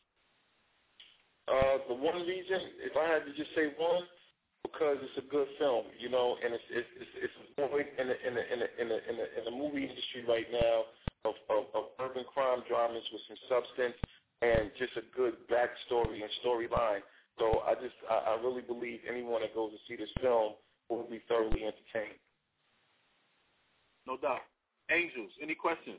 Uh, the one reason, if I had to just say one, because it's a good film, you know, and it's it's it's, it's a void in the in the in the in the in the, in the movie industry right now of, of of urban crime dramas with some substance and just a good backstory and storyline. So I just I, I really believe anyone that goes to see this film will be thoroughly entertained. No doubt. Angels, any questions?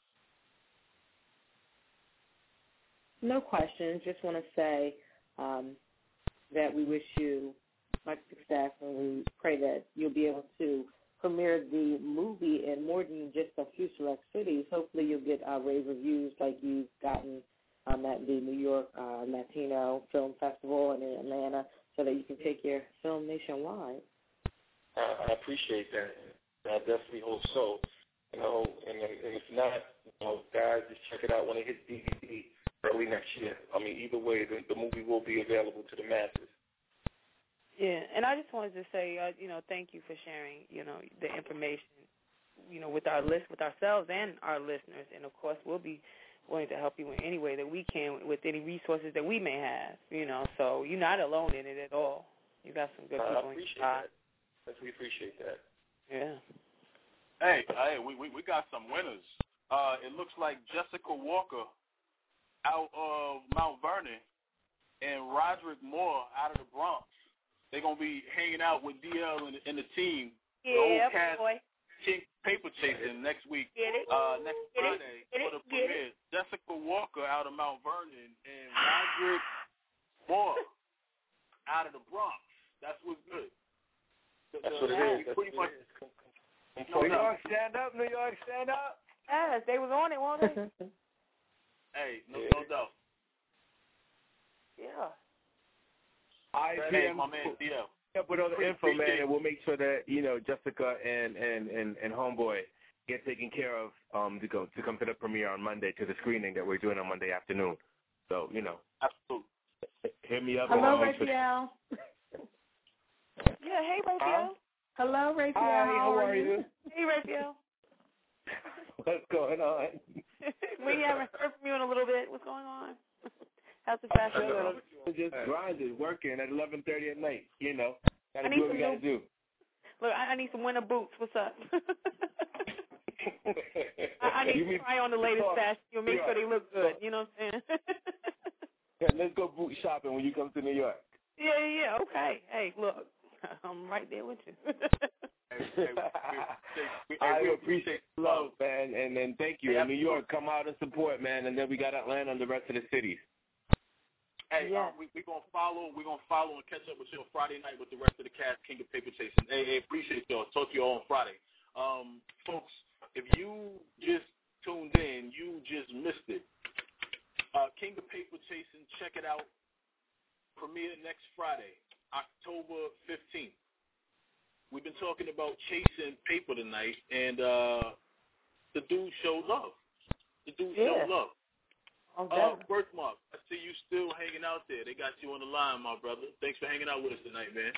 No questions. Just want to say um, that we wish you much success, and we pray that you'll be able to premiere the movie in more than just a few select cities. Hopefully you'll get uh, rave reviews like you've gotten um, at the New York uh, Latino Film Festival and in Atlanta, so that you can take your film nationwide. I, I appreciate that. I definitely hope so. You know, and, and if not, you know, guys, just check it out when it hits D V D early next year. I mean, either way, the, the movie will be available to the masses. Yeah, and I just wanted to say, uh, you know, thank you for sharing, you know, the information, you know, with our list, with ourselves and our listeners, and of course, we'll be willing to help you in any way that we can with any resources that we may have, you know. So you're not alone in it at all. You got some good uh, people. I appreciate in your that. We appreciate that. Yeah. Hey, hey, we, we we got some winners. Uh, it looks like Jessica Walker out of Mount Vernon and Roderick Moore out of the Bronx. They're going to be hanging out with D L and, and the team. Yeah, the cast, boy. King Paper Chasing next week, Get it? uh, next Get Friday it? Get for the it? Get premiere. Jessica Walker out of Mount Vernon and Roderick Moore out of the Bronx. That's what's good. The, That's the, what it is. That's pretty what much. it is. No, New no. York, stand up. New York, stand up. Yes, they was on it, weren't they? Hey, no, Yeah. no doubt. Yeah. I Hey, my man, D L. Up with all the Pre- info, man, appreciate and we'll make sure that, you know, Jessica and and and, and Homeboy get taken care of um to go to come to the premiere on Monday, to the screening that we're doing on Monday afternoon. So, you know, Absolutely. hit me up. Hello, and I'll make sure- Raphael. Yeah, hey, Raphael. Hello, Raphael. Hi, how, how are you? Hey, Raphael. What's going on? We haven't heard from you in a little bit. What's going on? How's the I'm fashion? chilling. I'm just grinding, working at eleven thirty at night. You know, gotta I do need what we some gotta do. Look, I, I need some winter boots. What's up? I, I need You to mean- try on the latest Talk. fashion. You know, make sure they look good. You know what I'm saying? Yeah, let's go boot shopping when you come to New York. Yeah, yeah, yeah. Okay. Hey, look, I'm right there with you. Hey, hey, we, we, I we appreciate the love, man, and then thank you. Yeah, In New York, come out and support, man, and then we got Atlanta and the rest of the cities. Hey, yeah. uh, we we gonna follow. We gonna follow and catch up with you on Friday night with the rest of the cast, King of Paper Chasing. Hey, hey, appreciate y'all. Talk to you all on Friday, um, folks. If you just tuned in, you just missed it. Uh, King of Paper Chasing. Check it out. Premiere next Friday, October fifteenth. We've been talking about chasing paper tonight, and uh, the dude showed love. The dude yeah. showed love. Okay. Uh, Birthmark, I see you still hanging out there. They got you on the line, my brother. Thanks for hanging out with us tonight, man.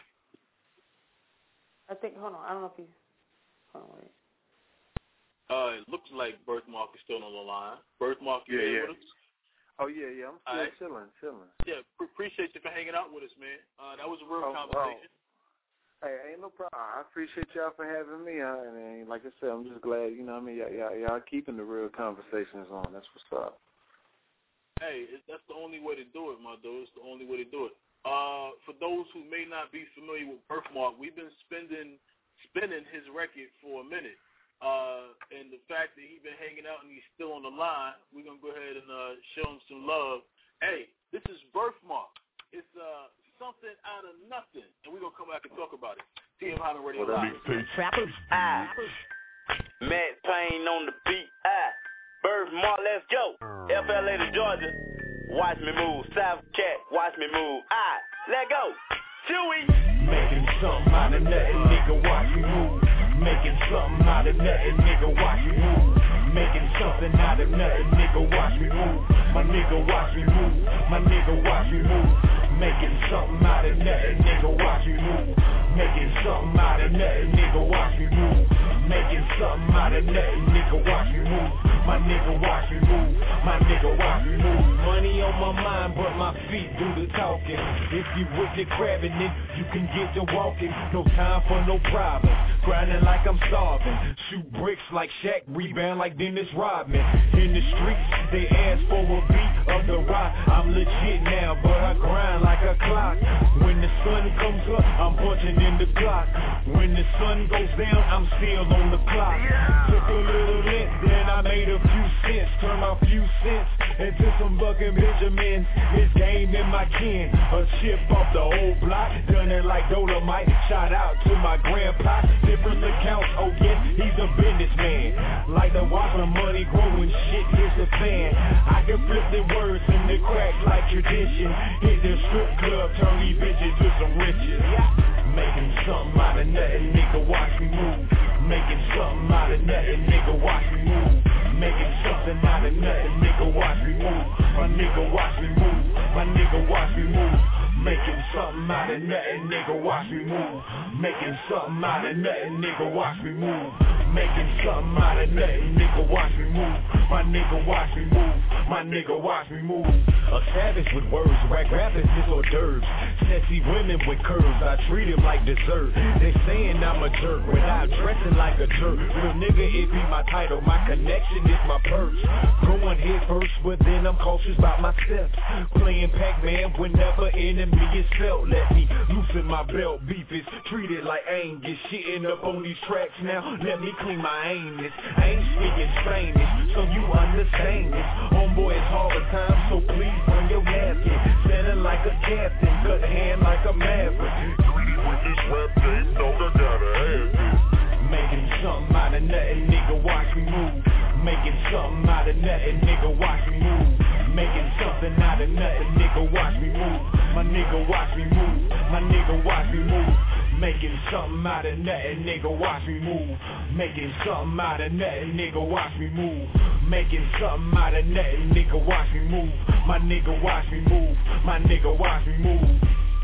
I think, hold on, I don't know if he's, hold on, wait. Uh, it looks like Birthmark is still on the line. Birthmark, you yeah, here yeah. with us? Oh, yeah, yeah, I'm still right. chilling, chilling. Yeah, p- appreciate you for hanging out with us, man. Uh, that was a real oh, conversation. Oh. Hey, ain't no problem. I appreciate y'all for having me. Uh, and like I said, I'm just glad, you know what I mean, y'all, y'all, y'all keeping the real conversations on. That's what's up. Hey, it, that's the only way to do it, my dude. It's the only way to do it. Uh, for those who may not be familiar with Birthmark, we've been spending, spinning his record for a minute. Uh, and the fact that he's been hanging out and he's still on the line, we're going to go ahead and uh, show him some love. Hey, this is Birthmark. It's uh, something out of nothing. And we're going to come back and talk about it. T M Hyman Radio Live. Trappers. Ah. Matt Payne on the beat. Ah. Birthmark, let's go. F L A to Georgia. Watch me move. South Cat, watch me move. Ah. Let go. Chewy. Making something out of nothing, nigga, watch me move. Making something out of nothing, nigga, watch me move. Making something out of nothing, nigga, watch me move. My nigga, watch me move. My nigga, watch me move. Making something out of nothing, nigga, watch me move. Making something out of nothing, nigga, watch me move. Making something out of nothing, nigga, watch me move. My nigga, watch me move. My nigga, watch me move. Money on my mind, but my feet do the talking. If you with the crabbing it, you can get to walking. No time for no problems. Grinding like I'm starving. Shoot bricks like Shaq, rebound like Dennis Rodman. In the streets, they ask for a beat of the rock. I'm legit now, but I grind like a clock. When the sun comes up, I'm punching in the clock. When the sun goes down, I'm still on the clock. Took a little lint, then I made a few cents. Turn my few cents into some bucking Benjamins. His game in my kin. A chip off the old block. Done it like Dolomite. Shout out to my grandpa. Different accounts, oh yes, he's a businessman. Like the watching money growing shit hits the fan. I can flip the words in the cracks like tradition. Hit the strip club, turn these bitches to some riches. Making something out of nothing, nigga, watch me move. Making something out of nothing, nigga, watch me move. Making something out of nothing, nigga, watch me move. My nigga, watch me move. My nigga, watch me move. Making something out of nothing, nigga, watch me move. Making something out of nothing, nigga, watch me move. Making something out of nothing, nigga, watch me move. My nigga, watch me move. My nigga, watch me move. A savage with words, rap rappers is hors d'oeuvres. Sexy women with curves, I treat him like dessert. They saying I'm a jerk without dressing like a jerk. Real nigga, it be my title, my connection is my perch. Going head first, but then I'm cautious about my steps. Playing Pac-Man whenever enemy is felt. Let me loosen my belt, beef is treated like Angus. Shitting up on these tracks now, let me clean my anus. I ain't speaking Spanish, so you understand this. Homeboy, it's hard time, so please bring your napkin. Standing like a captain, cut hand like a maverick. Greedy with this rap game, know I gotta have this. Making something out of nothing, nigga, watch me move. Making something out of nothing, nigga, watch me move. Making something out of nothing, nigga, watch me move. My nigga, watch me move. My nigga, watch me move. Making something out of nothing, nigga, watch me move. Making something out of nothing, nigga, watch me move. Making something out of nothing, nigga, watch me move. My nigga, watch me move. My nigga, watch me move.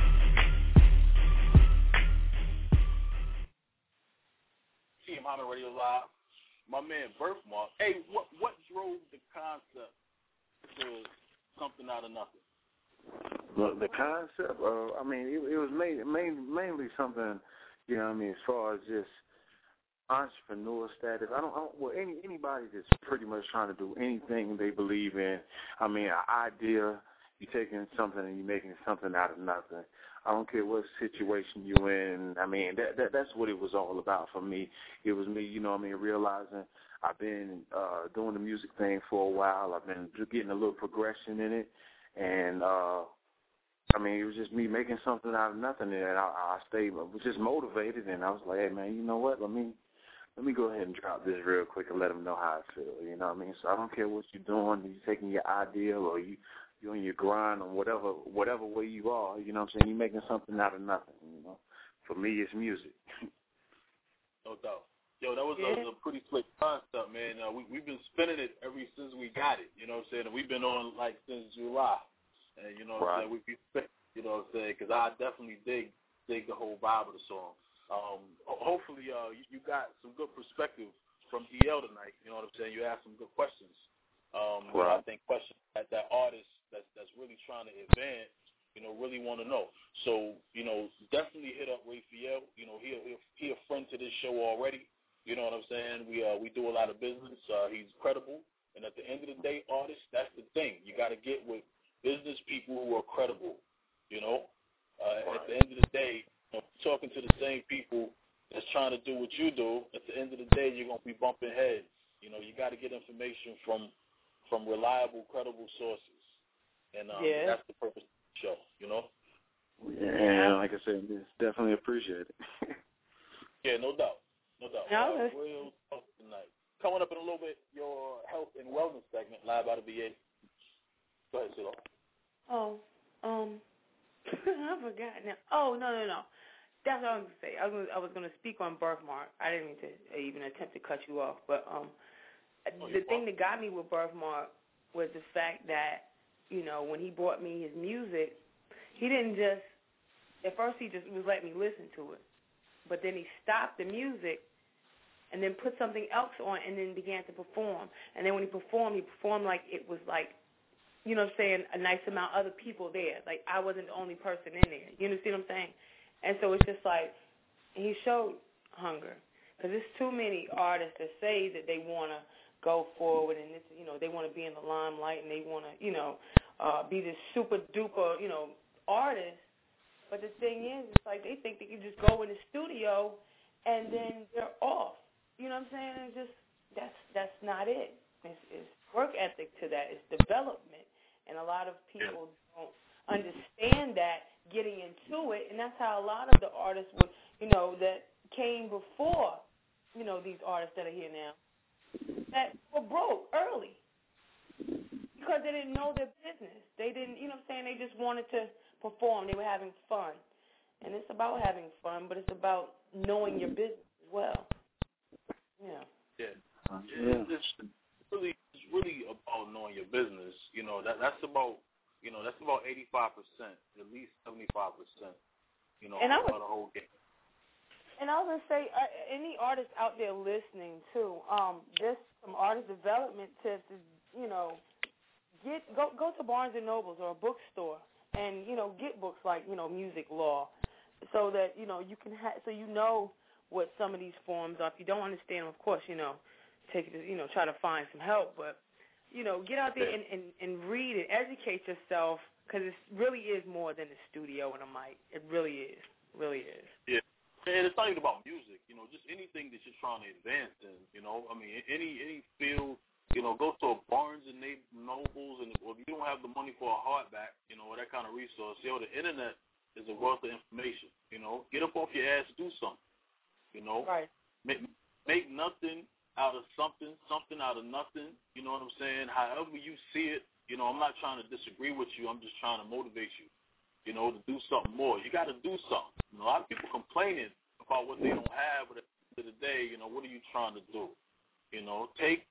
T M Hyman Radio Live. My man Birthmark. Hey, what what drove the concept to something out of nothing? Look, the concept, uh, I mean, it, it was main, main, mainly something, you know what I mean, as far as just entrepreneur status. I don't, I don't well, any anybody that's pretty much trying to do anything they believe in. I mean, an idea, you're taking something and you're making something out of nothing. I don't care what situation you're in. I mean, that, that that's what it was all about for me. It was me, you know what I mean, realizing I've been uh, doing the music thing for a while. I've been getting a little progression in it. And uh, I mean, it was just me making something out of nothing, and I, I stayed, I was just motivated, and I was like, hey, man, you know what, let me let me go ahead and drop this real quick and let them know how I feel, you know what I mean? So I don't care what you're doing, you're taking your ideal or you, you're on your grind on whatever whatever way you are, you know what I'm saying? You're making something out of nothing, you know? For me, it's music. No doubt. Yo, that was, yeah. that was a pretty slick concept, man. Uh, we, we've been spinning it ever since we got it, you know what I'm saying? And we've been on, like, since July. And, you know what right. I'm saying? We be spinning, you know what I'm saying? Because I definitely dig dig the whole vibe of the song. Um, hopefully, uh, you, you got some good perspective from E L tonight, you know what I'm saying? You asked some good questions. Um, right. you know, I think questions that that artist that's, that's really trying to advance, you know, really want to know. So, you know, definitely hit up Raphael. You know, he he he a friend to this show already. You know what I'm saying? We uh we do a lot of business. Uh, he's credible, and at the end of the day, artists, that's the thing. You got to get with business people who are credible. You know, uh, right. at the end of the day, you know, talking to the same people that's trying to do what you do. At the end of the day, you're gonna be bumping heads. You know, you got to get information from from reliable, credible sources, and um, yeah. that's the purpose of the show. You know. Yeah, like I said, it's definitely appreciated. Yeah, no doubt. No doubt. No, uh, we'll talk tonight. Coming up in a little bit, your health and wellness segment, live out of V A. Go ahead, Silo. Oh, um, I forgot now. Oh, no, no, no. That's what I was going to say. I was, I was going to speak on Birthmark. I didn't mean to even attempt to cut you off, but um, oh, the thing that got me with Birthmark was the fact that, you know, when he brought me his music, he didn't just, at first he just was letting me listen to it, but then he stopped the music and then put something else on and then began to perform. And then when he performed, he performed like it was like, you know what I'm saying, a nice amount of other people there. Like I wasn't the only person in there. You understand what I'm saying? And so it's just like he showed hunger. Because there's too many artists that say that they want to go forward and, this, you know, they want to be in the limelight and they want to, you know, uh, be this super-duper, you know, artist. But the thing is, it's like they think they can just go in the studio and then they're off. You know what I'm saying? It's just that's that's not it. It's, it's work ethic to that. It's development, and a lot of people don't understand that getting into it, and that's how a lot of the artists would, you know, that came before, you know, these artists that are here now, that were broke early because they didn't know their business. They didn't, you know what I'm saying? They just wanted to perform. They were having fun, and it's about having fun, but it's about knowing your business as well. Yeah. Yeah. yeah. It's really, it's really about knowing your business. You know, that that's about, you know, that's about eighty-five percent, at least seventy-five percent. You know, and I of would, the whole game. And I was gonna say, uh, any artists out there listening too, um, just some artist development tips is, you know, get go go to Barnes and Nobles or a bookstore, and you know, get books like, you know, music law, so that you know you can ha- so you know what some of these forms are. If you don't understand them, of course, you know, take it, you know, try to find some help. But, you know, get out there and, and, and read and educate yourself, because it really is more than a studio and a mic. It really is. It really is. Yeah. And it's not even about music, you know, just anything that you're trying to advance in, you know. I mean, any any field, you know, go to a Barnes and Nobles, and if you don't have the money for a hardback, you know, or that kind of resource, you know, the internet is a wealth of information, you know. Get up off your ass, do something. You know, right. make, make nothing out of something, something out of nothing. You know what I'm saying? However you see it, you know, I'm not trying to disagree with you. I'm just trying to motivate you, you know, to do something more. You got to do something. You know, a lot of people complaining about what they don't have, but at the end of the day, you know, what are you trying to do? You know, take,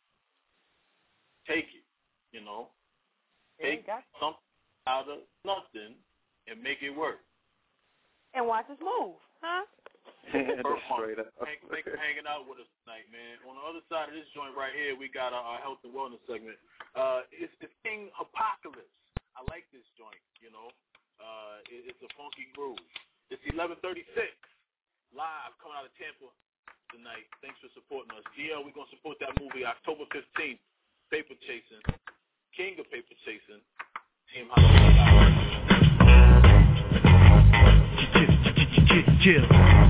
take it, you know, take yeah, something out of nothing and make it work. And watch us move, huh? Yeah, straight up. Thanks for hanging out with us tonight, man. On the other side of this joint right here, we got our, our health and wellness segment. Uh, it's the King Apocalypse. I like this joint, you know. Uh, it, it's a funky groove. It's eleven thirty-six, live, coming out of Tampa tonight. Thanks for supporting us. D L, we're going to support that movie October fifteenth, Paper Chasing, King of Paper Chasing. Team Chill.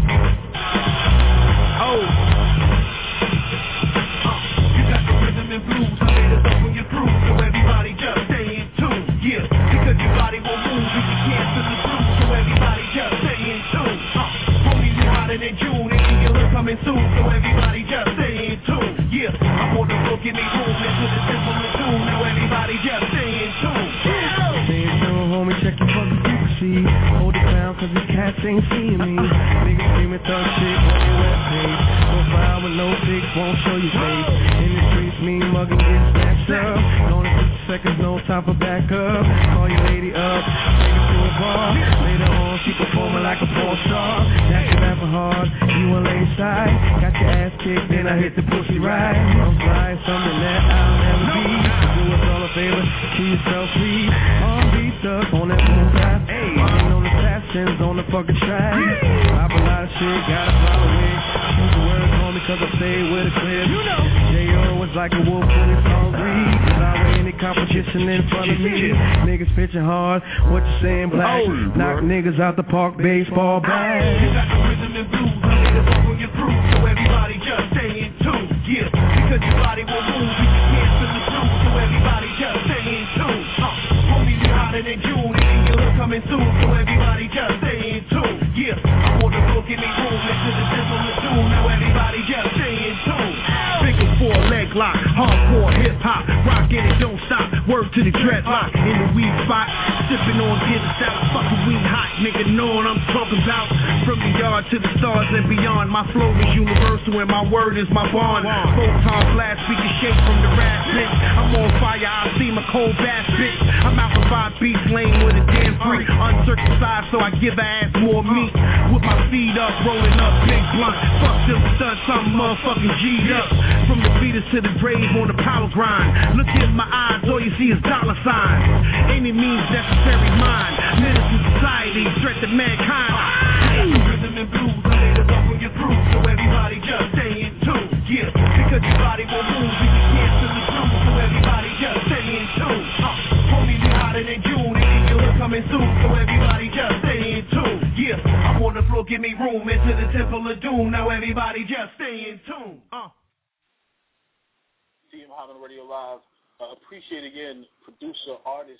Oh. Uh, you got the rhythm and blues. I made us up when you groove, so everybody just stay in tune. Yeah, because your body will move if you can't coming soon, so everybody just stay in tune. Yeah, I'm on the floor, give me room into the temple of doom. Now everybody just stay in tune. Stay in tune, homie, check your fucking frequency. Hold it down, cause these cats ain't seeing me. Niggas screaming thug shit on your webpage. Profile with no pics, won't show you face. In the streets, me mugging, get snatched up. Only fifty seconds, no time for backup. Call your lady up, take her to a bar. Later on, she performing like a porn star. Now she rapping hard, you on lane side. Got your ass kicked, then I hit the pussy ride. I'm flying something that I'll never be. Do us all a favor, keep yourself free. On beat up on that boom rap. Hey, ain't on the assassins on the fucking track. Pop a lot of shit, gotta follow it. Use the words, homie, cause I stay with a clip. You know, J O was like a wolf when it's hungry. Cause I ain't any competition in front of me. Niggas pitching hard, what you saying, black? Knock niggas out the park, baseball bat. You got the rhythm and blues, I need to fuck with your crew, so everybody just stay in tune. Yeah, because your body will move, you can't feel the groove, so everybody just stay in tune. Uh, homie, we hotter than June, and you're coming soon, so everybody just stay in tune. Yeah, I'm on the floor, give me room, into the temple of doom, now everybody just stay in tune. Bigger four leg lock, hardcore hip hop, rockin' it don't stop. Word to the dreadlock in the weed spot, sipping on get us out, fucking weed hot, nigga know what I'm talking about. From the yard to the stars and beyond, my flow is universal and my word is my bond. Photon blast, speaking shake from the rap bitch. I'm on fire, I see my cold bass bitch. I'm out for five beats, lane with a damn freak, uncircumcised, so I give her ass more meat. With my feet up, rolling up, big blunt. Fuck them stunts, I'm motherfucking G'd up. From the beaters to the grave on the power grind. Look in my eyes, all you see is dollar signs. Any means necessary, mine. Menace to society, threat to mankind. Rhythm and blues, I need to fuck with your crew, so everybody just stay in tune. Yeah, because your body will move, you can't feel the groove, so everybody just stay in tune. Uh, homie, we hotter than June, and you're coming soon, so everybody just stay in tune. Yeah, I'm on the floor, give me room into the temple of doom, now everybody just stay in tune. Uh. T M Hyman Radio Live. Uh, appreciate again producer, artist,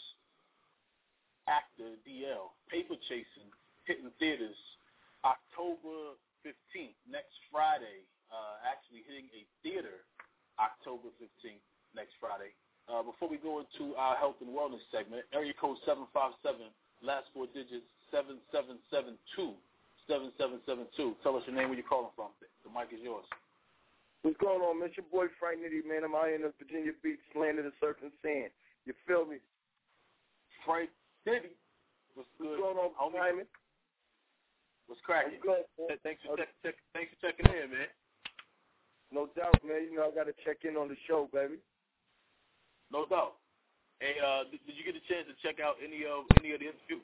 actor D L. Paper Chasing, hitting theaters October fifteenth, next Friday. Uh, actually hitting a theater October fifteenth, next Friday. Uh, before we go into our health and wellness segment, area code seven five seven, last four digits seven seven seven two, seven seven seven two. Tell us your name, where you're calling from. The mic is yours. What's going on, man? It's your boy Frank Nitty, man. I'm out here in the Virginia Beach, land of the surfing sand. You feel me? Frank Nitty. What's good? What's going on, homie? Simon? What's cracking? Good, thanks, for check, check, thanks for checking in, man. No doubt, man. You know I got to check in on the show, baby. No doubt. Hey, uh, did, did you get a chance to check out any of any of the interview?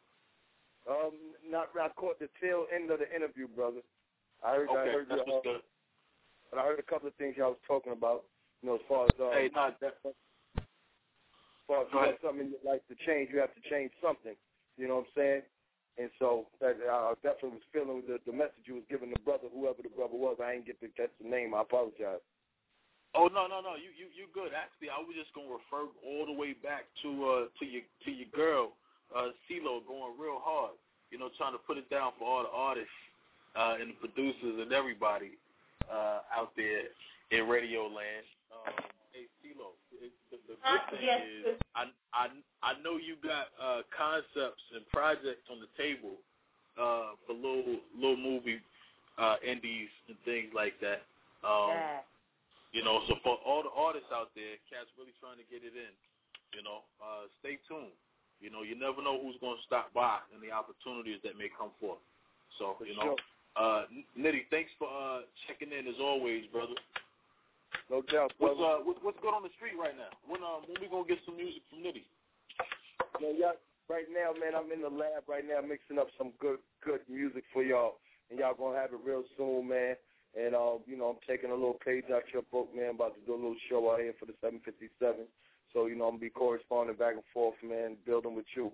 Um, not. I caught the tail end of the interview, brother. I heard. Okay, I heard that's you, what's uh, good. But I heard a couple of things y'all was talking about. You know, as far as uh, hey, not that. As far as you have something you'd like to change, you have to change something. You know what I'm saying? And so that I definitely was feeling the, the message you was giving the brother, whoever the brother was. I ain't get to catch the name. I apologize. Oh no no no, you you you good. Actually, I was just gonna refer all the way back to uh to your to your girl, uh CeeLo, going real hard. You know, trying to put it down for all the artists uh, and the producers and everybody uh, out there in radio land. Um, hey CeeLo, the, the good thing yes. is I I I know you got uh, concepts and projects on the table uh, for little little movie uh, indies and things like that. Um, yeah. You know, so for all the artists out there, cats really trying to get it in, you know, uh, stay tuned. You know, you never know who's going to stop by and the opportunities that may come forth. So, you know, uh, Nitty, thanks for uh, checking in as always, brother. No doubt, brother. What's, uh, what, what's good on the street right now? When, um, when we going to get some music from Nitty? Yeah, yeah, right now, man, I'm in the lab right now mixing up some good, good music for y'all. And y'all going to have it real soon, man. And, uh, you know, I'm taking a little page out your book, man. About to do a little show out here for the seven fifty-seven. So, you know, I'm going to be corresponding back and forth, man, building with you.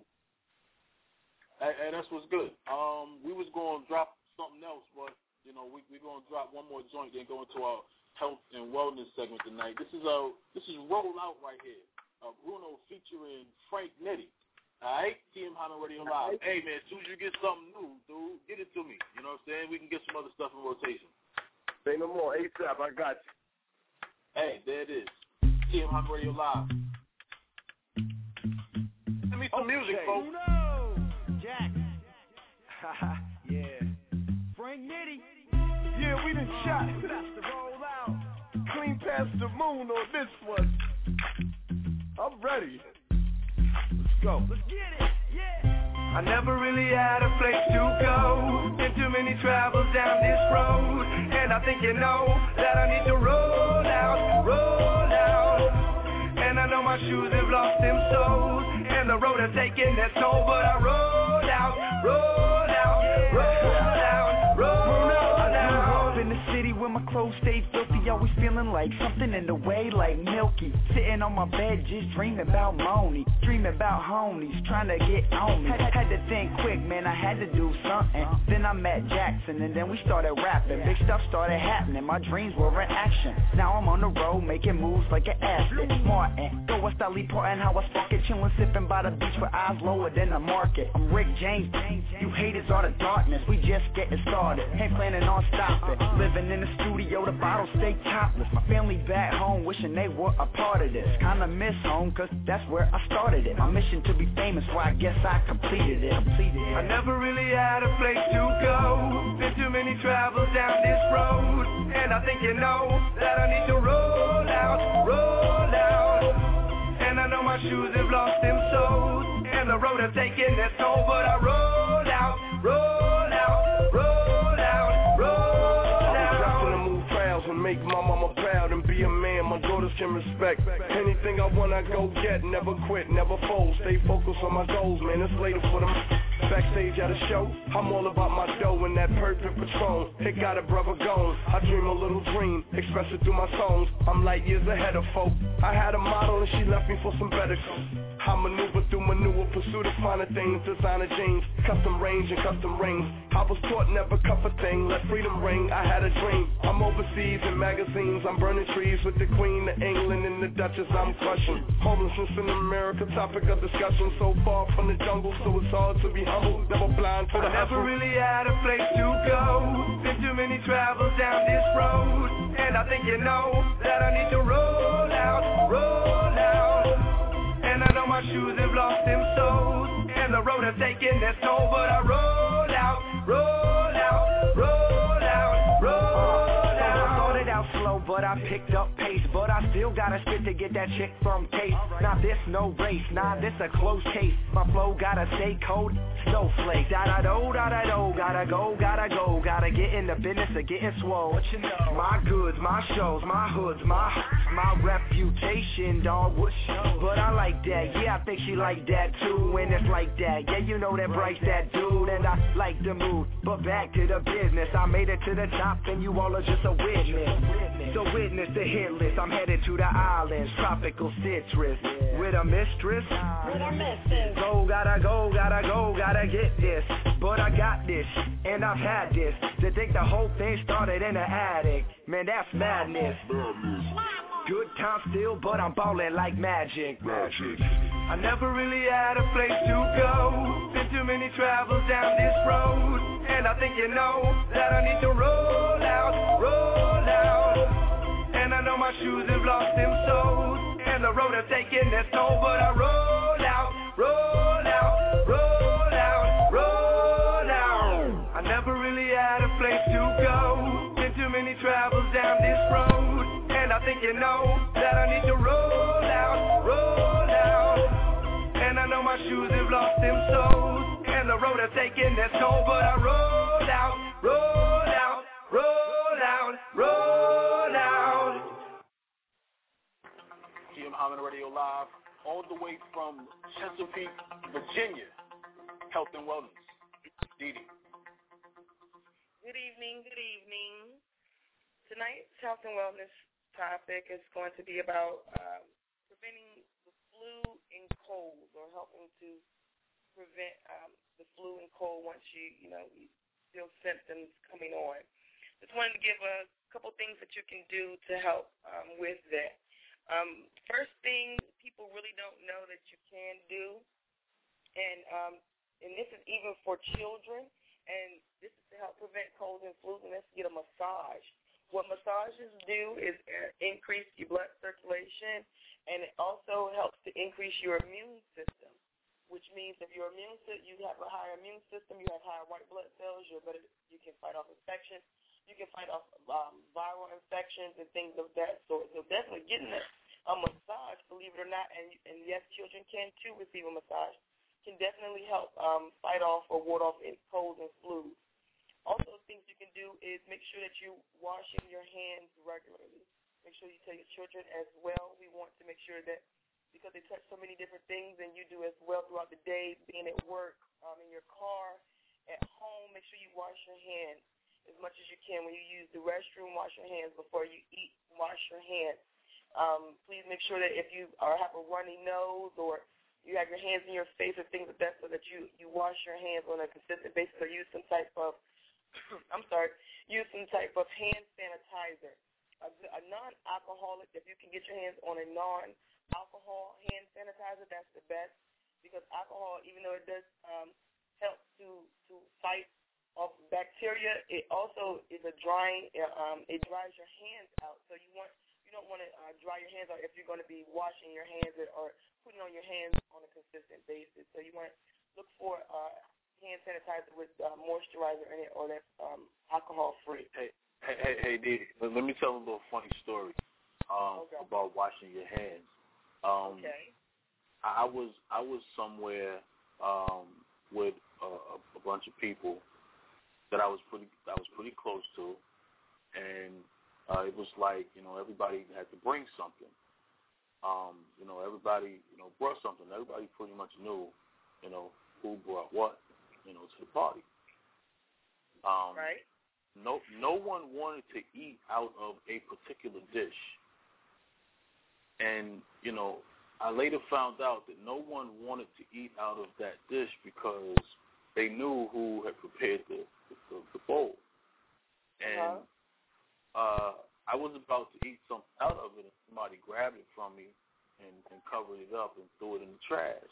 Hey, hey, that's what's good. Um, we was going to drop something else, but, you know, we, we're going to drop one more joint, then go into our health and wellness segment tonight. This is uh, this is Roll Out right here. Uh, Bruno featuring Frank Nitty. All right? T M Hyman Radio Live. Hey, man, as soon as you get something new, dude, get it to me. You know what I'm saying? We can get some other stuff in rotation. Say no more. ASAP, I got you. Hey, there it is. T M Hyman Radio Live. Let me some okay. music, folks. No, Jack. Yeah. Frank Nitty. Yeah, we done shot. That's the roll out. Clean past the moon on this one. I'm ready. Let's go. Let's get it. Yeah. I never really had a place to go. Been too many travels down this road, and I think you know that I need to roll out, roll out. And I know my shoes have lost them soles, and the road has taken their toll, but I roll out, roll out, roll out, roll out. I grew up in the city where my clothes stay filthy, always feeling like something in the way, like Milky. Sitting on my bed just dreaming about Moni, dreaming about homies, trying to get on me. Had, had to think quick, man, I had to do something. Then I met Jackson and then we started rapping. Big stuff started happening, my dreams were in action. Now I'm on the road making moves like an athlete. Martin, go West Ali Partin, how I spark it, chillin' sipping by the beach with eyes lower than the market. I'm Rick James, you haters are the darkness, we just getting started. Ain't planning on stopping, living in the studio, the bottles stay topless. My family back home wishing they were a part of this. Kinda miss home cause that's where I started it. My mission to be famous, so I guess I completed it. Completed it. I never really had a place to go. Been too many travels down this road, and I think you know that I need to roll out, roll out. And I know my shoes have lost them soles, and the road has taken their toll, but I roll out, roll out, roll out, roll out. I'm just gonna move crowds and make my mama proud and be a man my daughters can respect. Anything I want I go get, never quit, never fold. Stay focused on my goals, man, it's later for them. Backstage at a show, I'm all about my dough and that perfect Patron. It got a brother going, I dream a little dream, express it through my songs. I'm light years ahead of folk. I had a model and she left me for some better clothes. I maneuver through manure, pursue the finer things, designer jeans, custom range and custom rings. I was taught never cuff a thing, let freedom ring, I had a dream. I'm overseas in magazines, I'm burning trees with the Queen of England and the Duchess I'm crushing. Homelessness in America, topic of discussion, so far from the jungle, so it's hard to be humble, never blind to the I never hustle. really had a place to go, been too many travels down this road, and I think you know that I need to roll out, roll out. And I know my shoes have lost them soles, and the road has taken their toll, but I roll out, roll out, roll out, roll out. I started out slow, but I picked up pace, but I still gotta spit to get that chick from Case. Now this no race, nah this a close case. My flow gotta stay cold, snowflake. Da da do, da da do, gotta go, gotta go, gotta get in the business of getting swole. What you know? My goods, my shows, my hoods, my my reputation, dog. What show? But I like that, yeah I think she like that too. And it's like that, yeah you know that Bryce that dude, and I like the mood. But back to the business, I made it to the top, and you all are just a witness. So witness the hit list. I'm headed to the islands, tropical citrus, yeah. With a mistress. With a mistress. Go, gotta go, gotta go, gotta get this. But I got this, and I've had this. To think the whole thing started in the attic, man, that's madness. Good time still, but I'm ballin' like magic. Magic. I never really had a place to go. Been too many travels down this road, and I think you know that I need to roll out, roll out. And I know my shoes have lost them soles, and the road has taken their toll, but I roll out, roll out, roll out, roll out. I never really had a place to go. Been too many travels down this road, and I think you know that I need to roll out, roll out. And I know my shoes have lost them soles, and the road has taken their toll, but I roll out, roll out, roll out, roll out. T M Hyman Radio Live, all the way from Chesapeake, Virginia. Health and Wellness. Dee Dee. Good evening, good evening. Tonight's health and wellness topic is going to be about um, preventing the flu and cold, or helping to prevent um, the flu and cold once you, you know, you feel symptoms coming on. Just wanted to give a couple things that you can do to help um, with that. Um, first thing people really don't know that you can do, and um, and this is even for children, and this is to help prevent colds and flus, and let's get a massage. what massages do is increase your blood circulation, and it also helps to increase your immune system, which means if your immune system, you have a higher immune system, you have higher white blood cells, you're better, you can fight off infections, you can fight off um, viral infections and things of that sort. So definitely getting a, a massage, believe it or not, and, and yes, children can too receive a massage, can definitely help um, fight off or ward off colds and flus. Also, things you can do is make sure that you're washing your hands regularly. Make sure you tell your children as well. We want to make sure that because they touch so many different things and you do as well throughout the day, being at work, um, in your car, at home, make sure you wash your hands as much as you can. When you use the restroom, wash your hands. Before you eat, wash your hands. Um, please make sure that if you are, have a runny nose or you have your hands in your face or things like that so that you, you wash your hands on a consistent basis or use some type of I'm sorry, use some type of hand sanitizer. A, a non-alcoholic, if you can get your hands on a non-alcohol hand sanitizer, that's the best because alcohol, even though it does um, help to, to fight off bacteria, it also is a drying, um, it dries your hands out. So you want you don't want to uh, dry your hands out if you're going to be washing your hands or putting on your hands on a consistent basis. So you want to look for uh, hand sanitizer with uh, moisturizer in it, or that's um, alcohol-free. Hey, hey, hey, hey, Dee, let me tell a little funny story um, okay. about washing your hands. Um, okay. I was I was somewhere um, with a, a bunch of people that I was pretty I was pretty close to, and uh, it was like you know everybody had to bring something. Um, you know everybody you know brought something. Everybody pretty much knew you know who brought what. You know, to the party. Um, right. No, no one wanted to eat out of a particular dish, and you know, I later found out that no one wanted to eat out of that dish because they knew who had prepared the the, the bowl, and uh-huh. uh, I was about to eat something out of it, and somebody grabbed it from me and, and covered it up and threw it in the trash.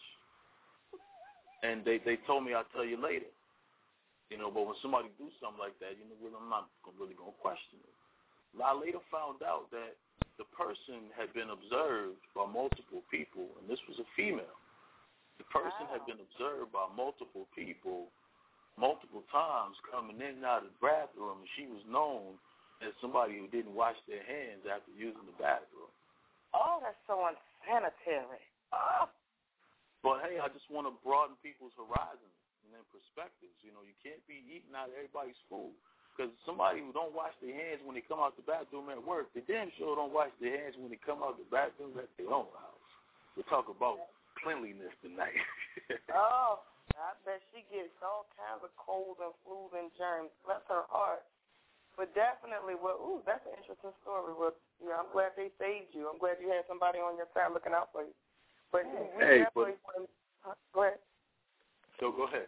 And they, they told me, I'll tell you later. You know, but when somebody do something like that, you know, I'm not really going to question it. I later found out that the person had been observed by multiple people, and this was a female. The person wow. had been observed by multiple people multiple times coming in and out of the bathroom, and she was known as somebody who didn't wash their hands after using the bathroom. Oh, that's so unsanitary. Oh. But, hey, I just want to broaden people's horizons and their perspectives. You know, you can't be eating out of everybody's food. Because somebody who don't wash their hands when they come out the bathroom at work, they damn sure don't wash their hands when they come out the bathroom at their own house. We'll talk about cleanliness tonight. Oh, I bet she gets all kinds of colds and flus and germs. Bless her heart. But definitely, well, ooh, that's an interesting story. Well, you know, I'm glad they saved you. I'm glad you had somebody on your side looking out for you. But we hey, definitely but, want to, uh, go ahead. So go ahead.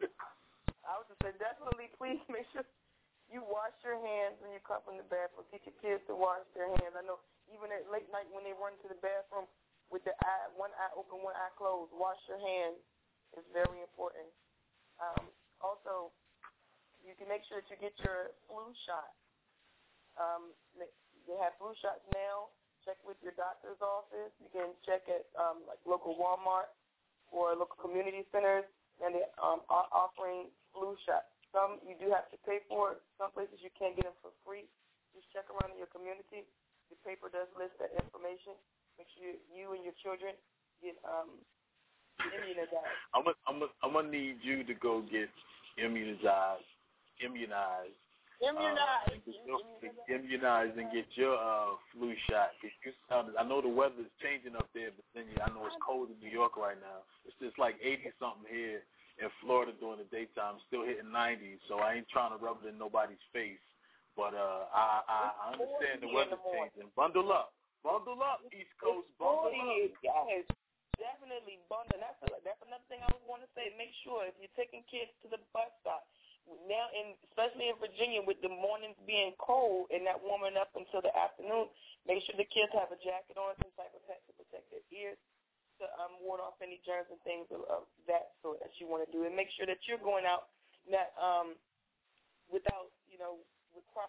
I was just saying, definitely, please make sure you wash your hands when you come from the bathroom. Teach your kids to wash their hands. I know even at late night when they run to the bathroom with the eye, one eye open, one eye closed, wash your hands. It's very important. Um, also, you can make sure that you get your flu shot. Um, they have flu shots now. Check with your doctor's office. You can check at um, like local Walmart or local community centers, and they um, are offering flu shots. Some you do have to pay for it. Some places you can't get them for free. Just check around in your community. The paper does list that information. Make sure you, you and your children get um, immunized. I'm gonna I'm gonna I'm gonna need you to go get immunized, immunized. Immunized. Uh, immunized and get your uh, flu shot. You sound, I know the weather is changing up there, but then I know it's cold in New York right now. It's just like eighty-something here in Florida during the daytime, still hitting ninety, so I ain't trying to rub it in nobody's face. But uh, I, I, I understand the weather's changing. Bundle up. Bundle up, East Coast. Bundle up. Yes, definitely bundle. That's, a, that's another thing I was going to say. Make sure if you're taking kids to the bus stop, now, in, especially in Virginia, with the mornings being cold and not warming up until the afternoon, make sure the kids have a jacket on, some type of hat to protect their ears, to um, ward off any germs and things of, of that sort that you want to do. And make sure that you're going out not, um, without, you know, with proper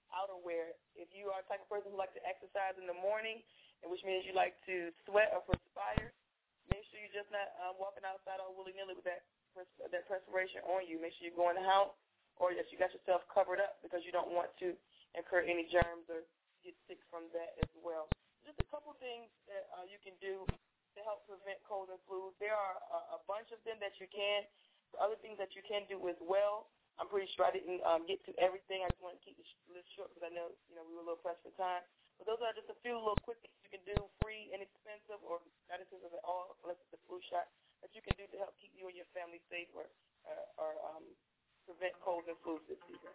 outerwear. If you are the type of person who likes to exercise in the morning, and which means you like to sweat or perspire, make sure you're just not um, walking outside all willy-nilly with that that perspiration on you. Make sure you go in the house or that you got yourself covered up because you don't want to incur any germs or get sick from that as well. Just a couple things that uh, you can do to help prevent colds and flus. There are a, a bunch of them that you can. The other things that you can do as well. I'm pretty sure I didn't um, get to everything. I just want to keep the list short because I know you know we were a little pressed for time. But those are just a few little quick things you can do, free, inexpensive, or not expensive at all, unless it's a flu shot, that you can do to help keep you and your family safe or, uh, or um, prevent colds and flus this season.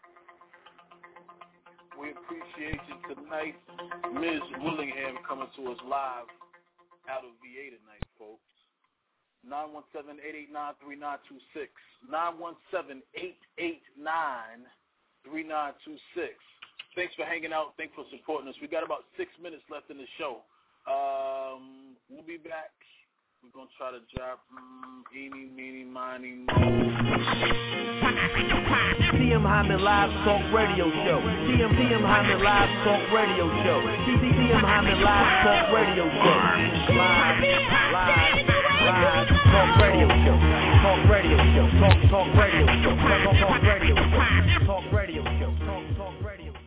We appreciate you tonight. Miz Willingham coming to us live out of V A tonight, folks. nine one seven, eight eight nine, three nine two six. nine one seven, eight eight nine, three nine two six. Thanks for hanging out. Thanks for supporting us. We got about six minutes left in the show. Um, we'll be back. We're going to try to drop um, eeny, meeny, miny, mo. T M Hyman Live Talk Radio Show. T M T M Hyman Live Talk Radio Show. T M Hyman Live Talk Radio Show. Live, live, live Talk Radio Show. Talk Radio Show. Talk, talk Radio Show. Talk, talk Radio Show. Talk Radio Show. Talk, talk Radio Show.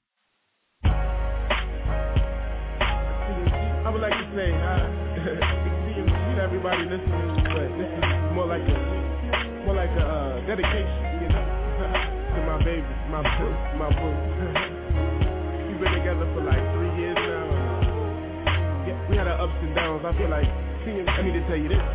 I would like to say, uh, everybody listening, but this is more like a, more like a uh, dedication, you know, to my baby, my boo, my boo. We've been together for like three years now. And, yeah, we had our ups and downs. I feel like, see, I need to tell you this.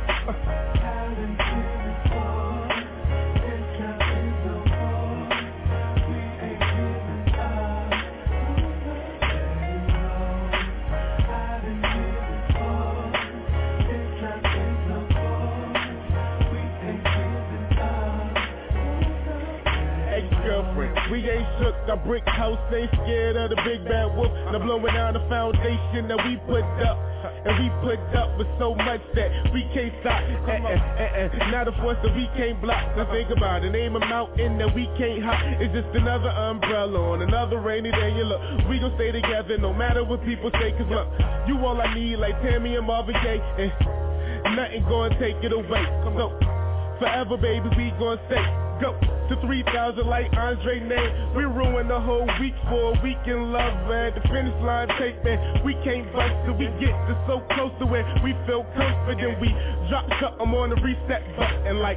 We ain't shook, our brick house ain't scared of the big bad wolf. Now blowing down the foundation that we put up. And we put up with so much that we can't stop. Eh, eh, eh, eh. Not a force that we can't block. Now think about it, name a mountain that we can't hop. It's just another umbrella on another rainy day. You look, we gon' stay together no matter what people say. Cause look, you all I need like Tammy and Marvin Gaye. And nothing gonna take it away. So, forever baby, we gon' stay. Go to three thousand like Andre name. We ruined the whole week for a week in love. At the finish line tape, man, we can't bust till we get to so close to where we feel confident. We drop something on the reset button like.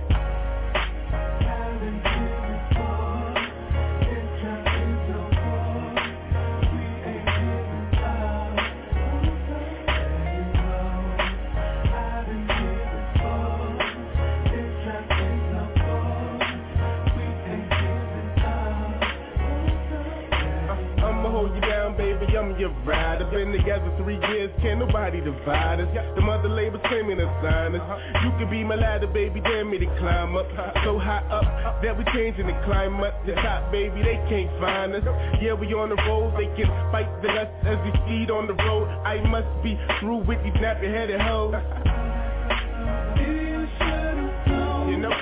I'm your ride. I've been together three years, can't nobody divide us. The mother label claiming to sign us. You can be my ladder, baby, dare me to climb up. So high up that we changing the climate. The top, baby, they can't find us. Yeah, we on the road, they can fight the us as we speed on the road. I must be through with these nappy-headed hoes. You know.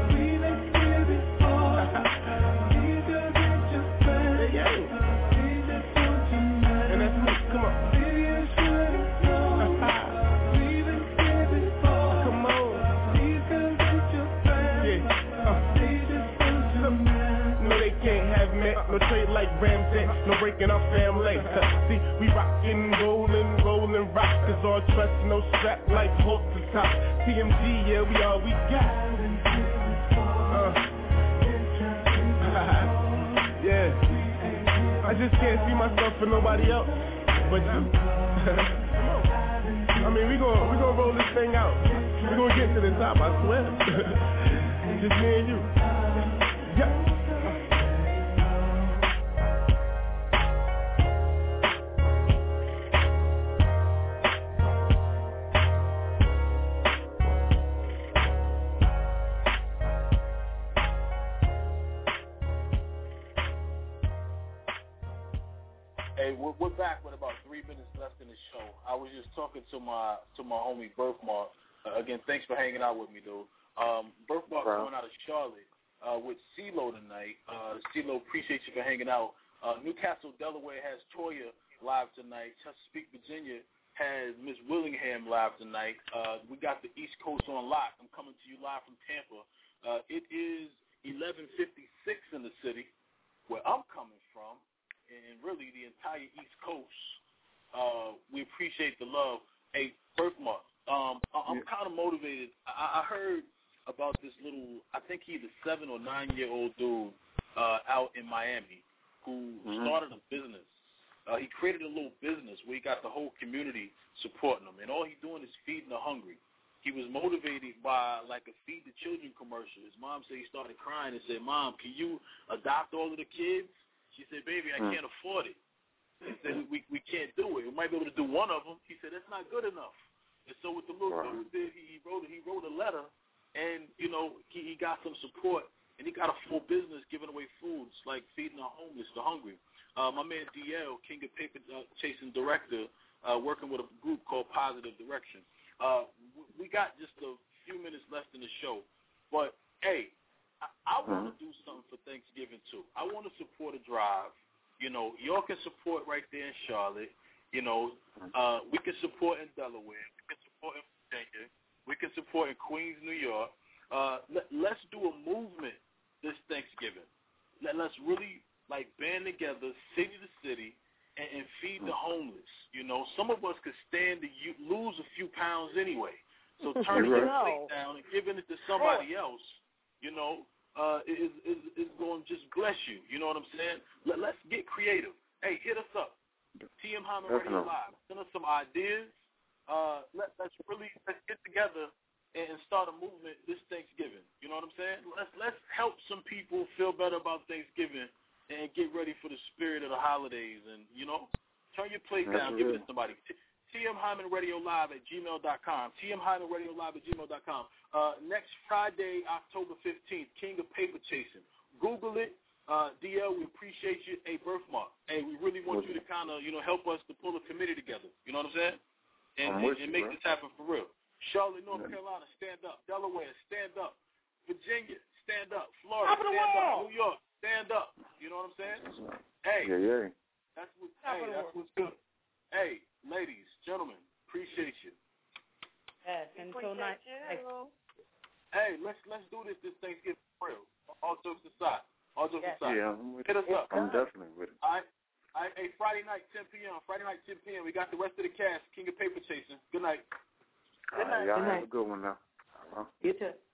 No trade like Ramsey, no breaking our family. See, we rockin', rollin', rollin', rock. Cause all trust, no strap like Hulk to top. T M G, yeah, we all we got. Uh. Yeah. I just can't see myself for nobody else but you. I mean, we gon' we gon' roll this thing out. We gon' get to the top, I swear. Just me and you. Yeah. We're back with about three minutes left in the show. I was just talking to my to my homie Birthmark. Uh, again, thanks for hanging out with me, dude. Um, Birthmark coming out of Charlotte uh, with CeeLo tonight. Uh, CeeLo, appreciate you for hanging out. Uh, Newcastle, Delaware has Toya live tonight. Chesapeake, Virginia has Miss Willingham live tonight. Uh, we got the East Coast on lock. I'm coming to you live from Tampa. Uh, it is eleven fifty-six in the city where I'm coming from, and really the entire East Coast. Uh, we appreciate the love. Hey, Birthmark, um, I'm yeah. kind of motivated. I, I heard about this little, I think he's a seven or nine-year-old dude uh, out in Miami who mm-hmm. started a business. Uh, he created a little business where he got the whole community supporting him, and all he's doing is feeding the hungry. He was motivated by, like, a Feed the Children commercial. His mom said he started crying and said, Mom, can you adopt all of the kids? She said, baby, I can't afford it. He said, we, we can't do it. We might be able to do one of them. He said, that's not good enough. And so what the little right. dude did, he, he, wrote, he wrote a letter, and, you know, he, he got some support, and he got a full business giving away foods, like feeding the homeless, the hungry. Uh, my man D L, King of Paper uh, Chasing Director, uh, working with a group called Positive Direction. Uh, we got just a few minutes left in the show, but hey, I, I want to do something for Thanksgiving too. I want to support a drive. You know, y'all can support right there in Charlotte. You know, uh, we can support in Delaware. We can support in Virginia. We can support in Queens, New York. Uh, let, let's do a movement this Thanksgiving. Let, let's really like band together, city to city, and, and feed the homeless. You know, some of us could stand to u- lose a few pounds anyway. So turning your plate down and giving it to somebody else, you know, uh, is, is is going to just bless you. You know what I'm saying? Let, let's get creative. Hey, hit us up. T M Hyman Radio Live. Send us some ideas. Uh, let, let's really let's get together and start a movement this Thanksgiving. You know what I'm saying? Let's let's help some people feel better about Thanksgiving and get ready for the spirit of the holidays. And, you know, turn your plate down, give it to somebody. T M Hyman Radio Live at gmail dot com. T M Hyman Radio Live at gmail dot com. Uh, next Friday, October fifteenth, King of Paper Chasing. Google it. Uh, D L, we appreciate you. Hey, Birthmark. Hey, we really want you to kind of, you know, help us to pull a committee together. You know what I'm saying? And, and, and make this happen for real. Charlotte, North Carolina, stand up. Delaware, stand up. Virginia, stand up. Florida, stand up. New York, stand up. You know what I'm saying? Hey, yeah, yeah. that's what. Hey, that's what's good. Hey, ladies, gentlemen, appreciate you. Yes, and so nice. Hey, let's let's do this this Thanksgiving for real. All jokes aside, all jokes yeah. aside. Yeah, I'm with Hit us it. up. I'm definitely with it. All right. All right. Hey, Friday night, ten p.m. Friday night, ten p.m. We got the rest of the cast. King of Paper Chasing. Good night. Good night. All right, y'all have a good one now. Uh-huh. You too.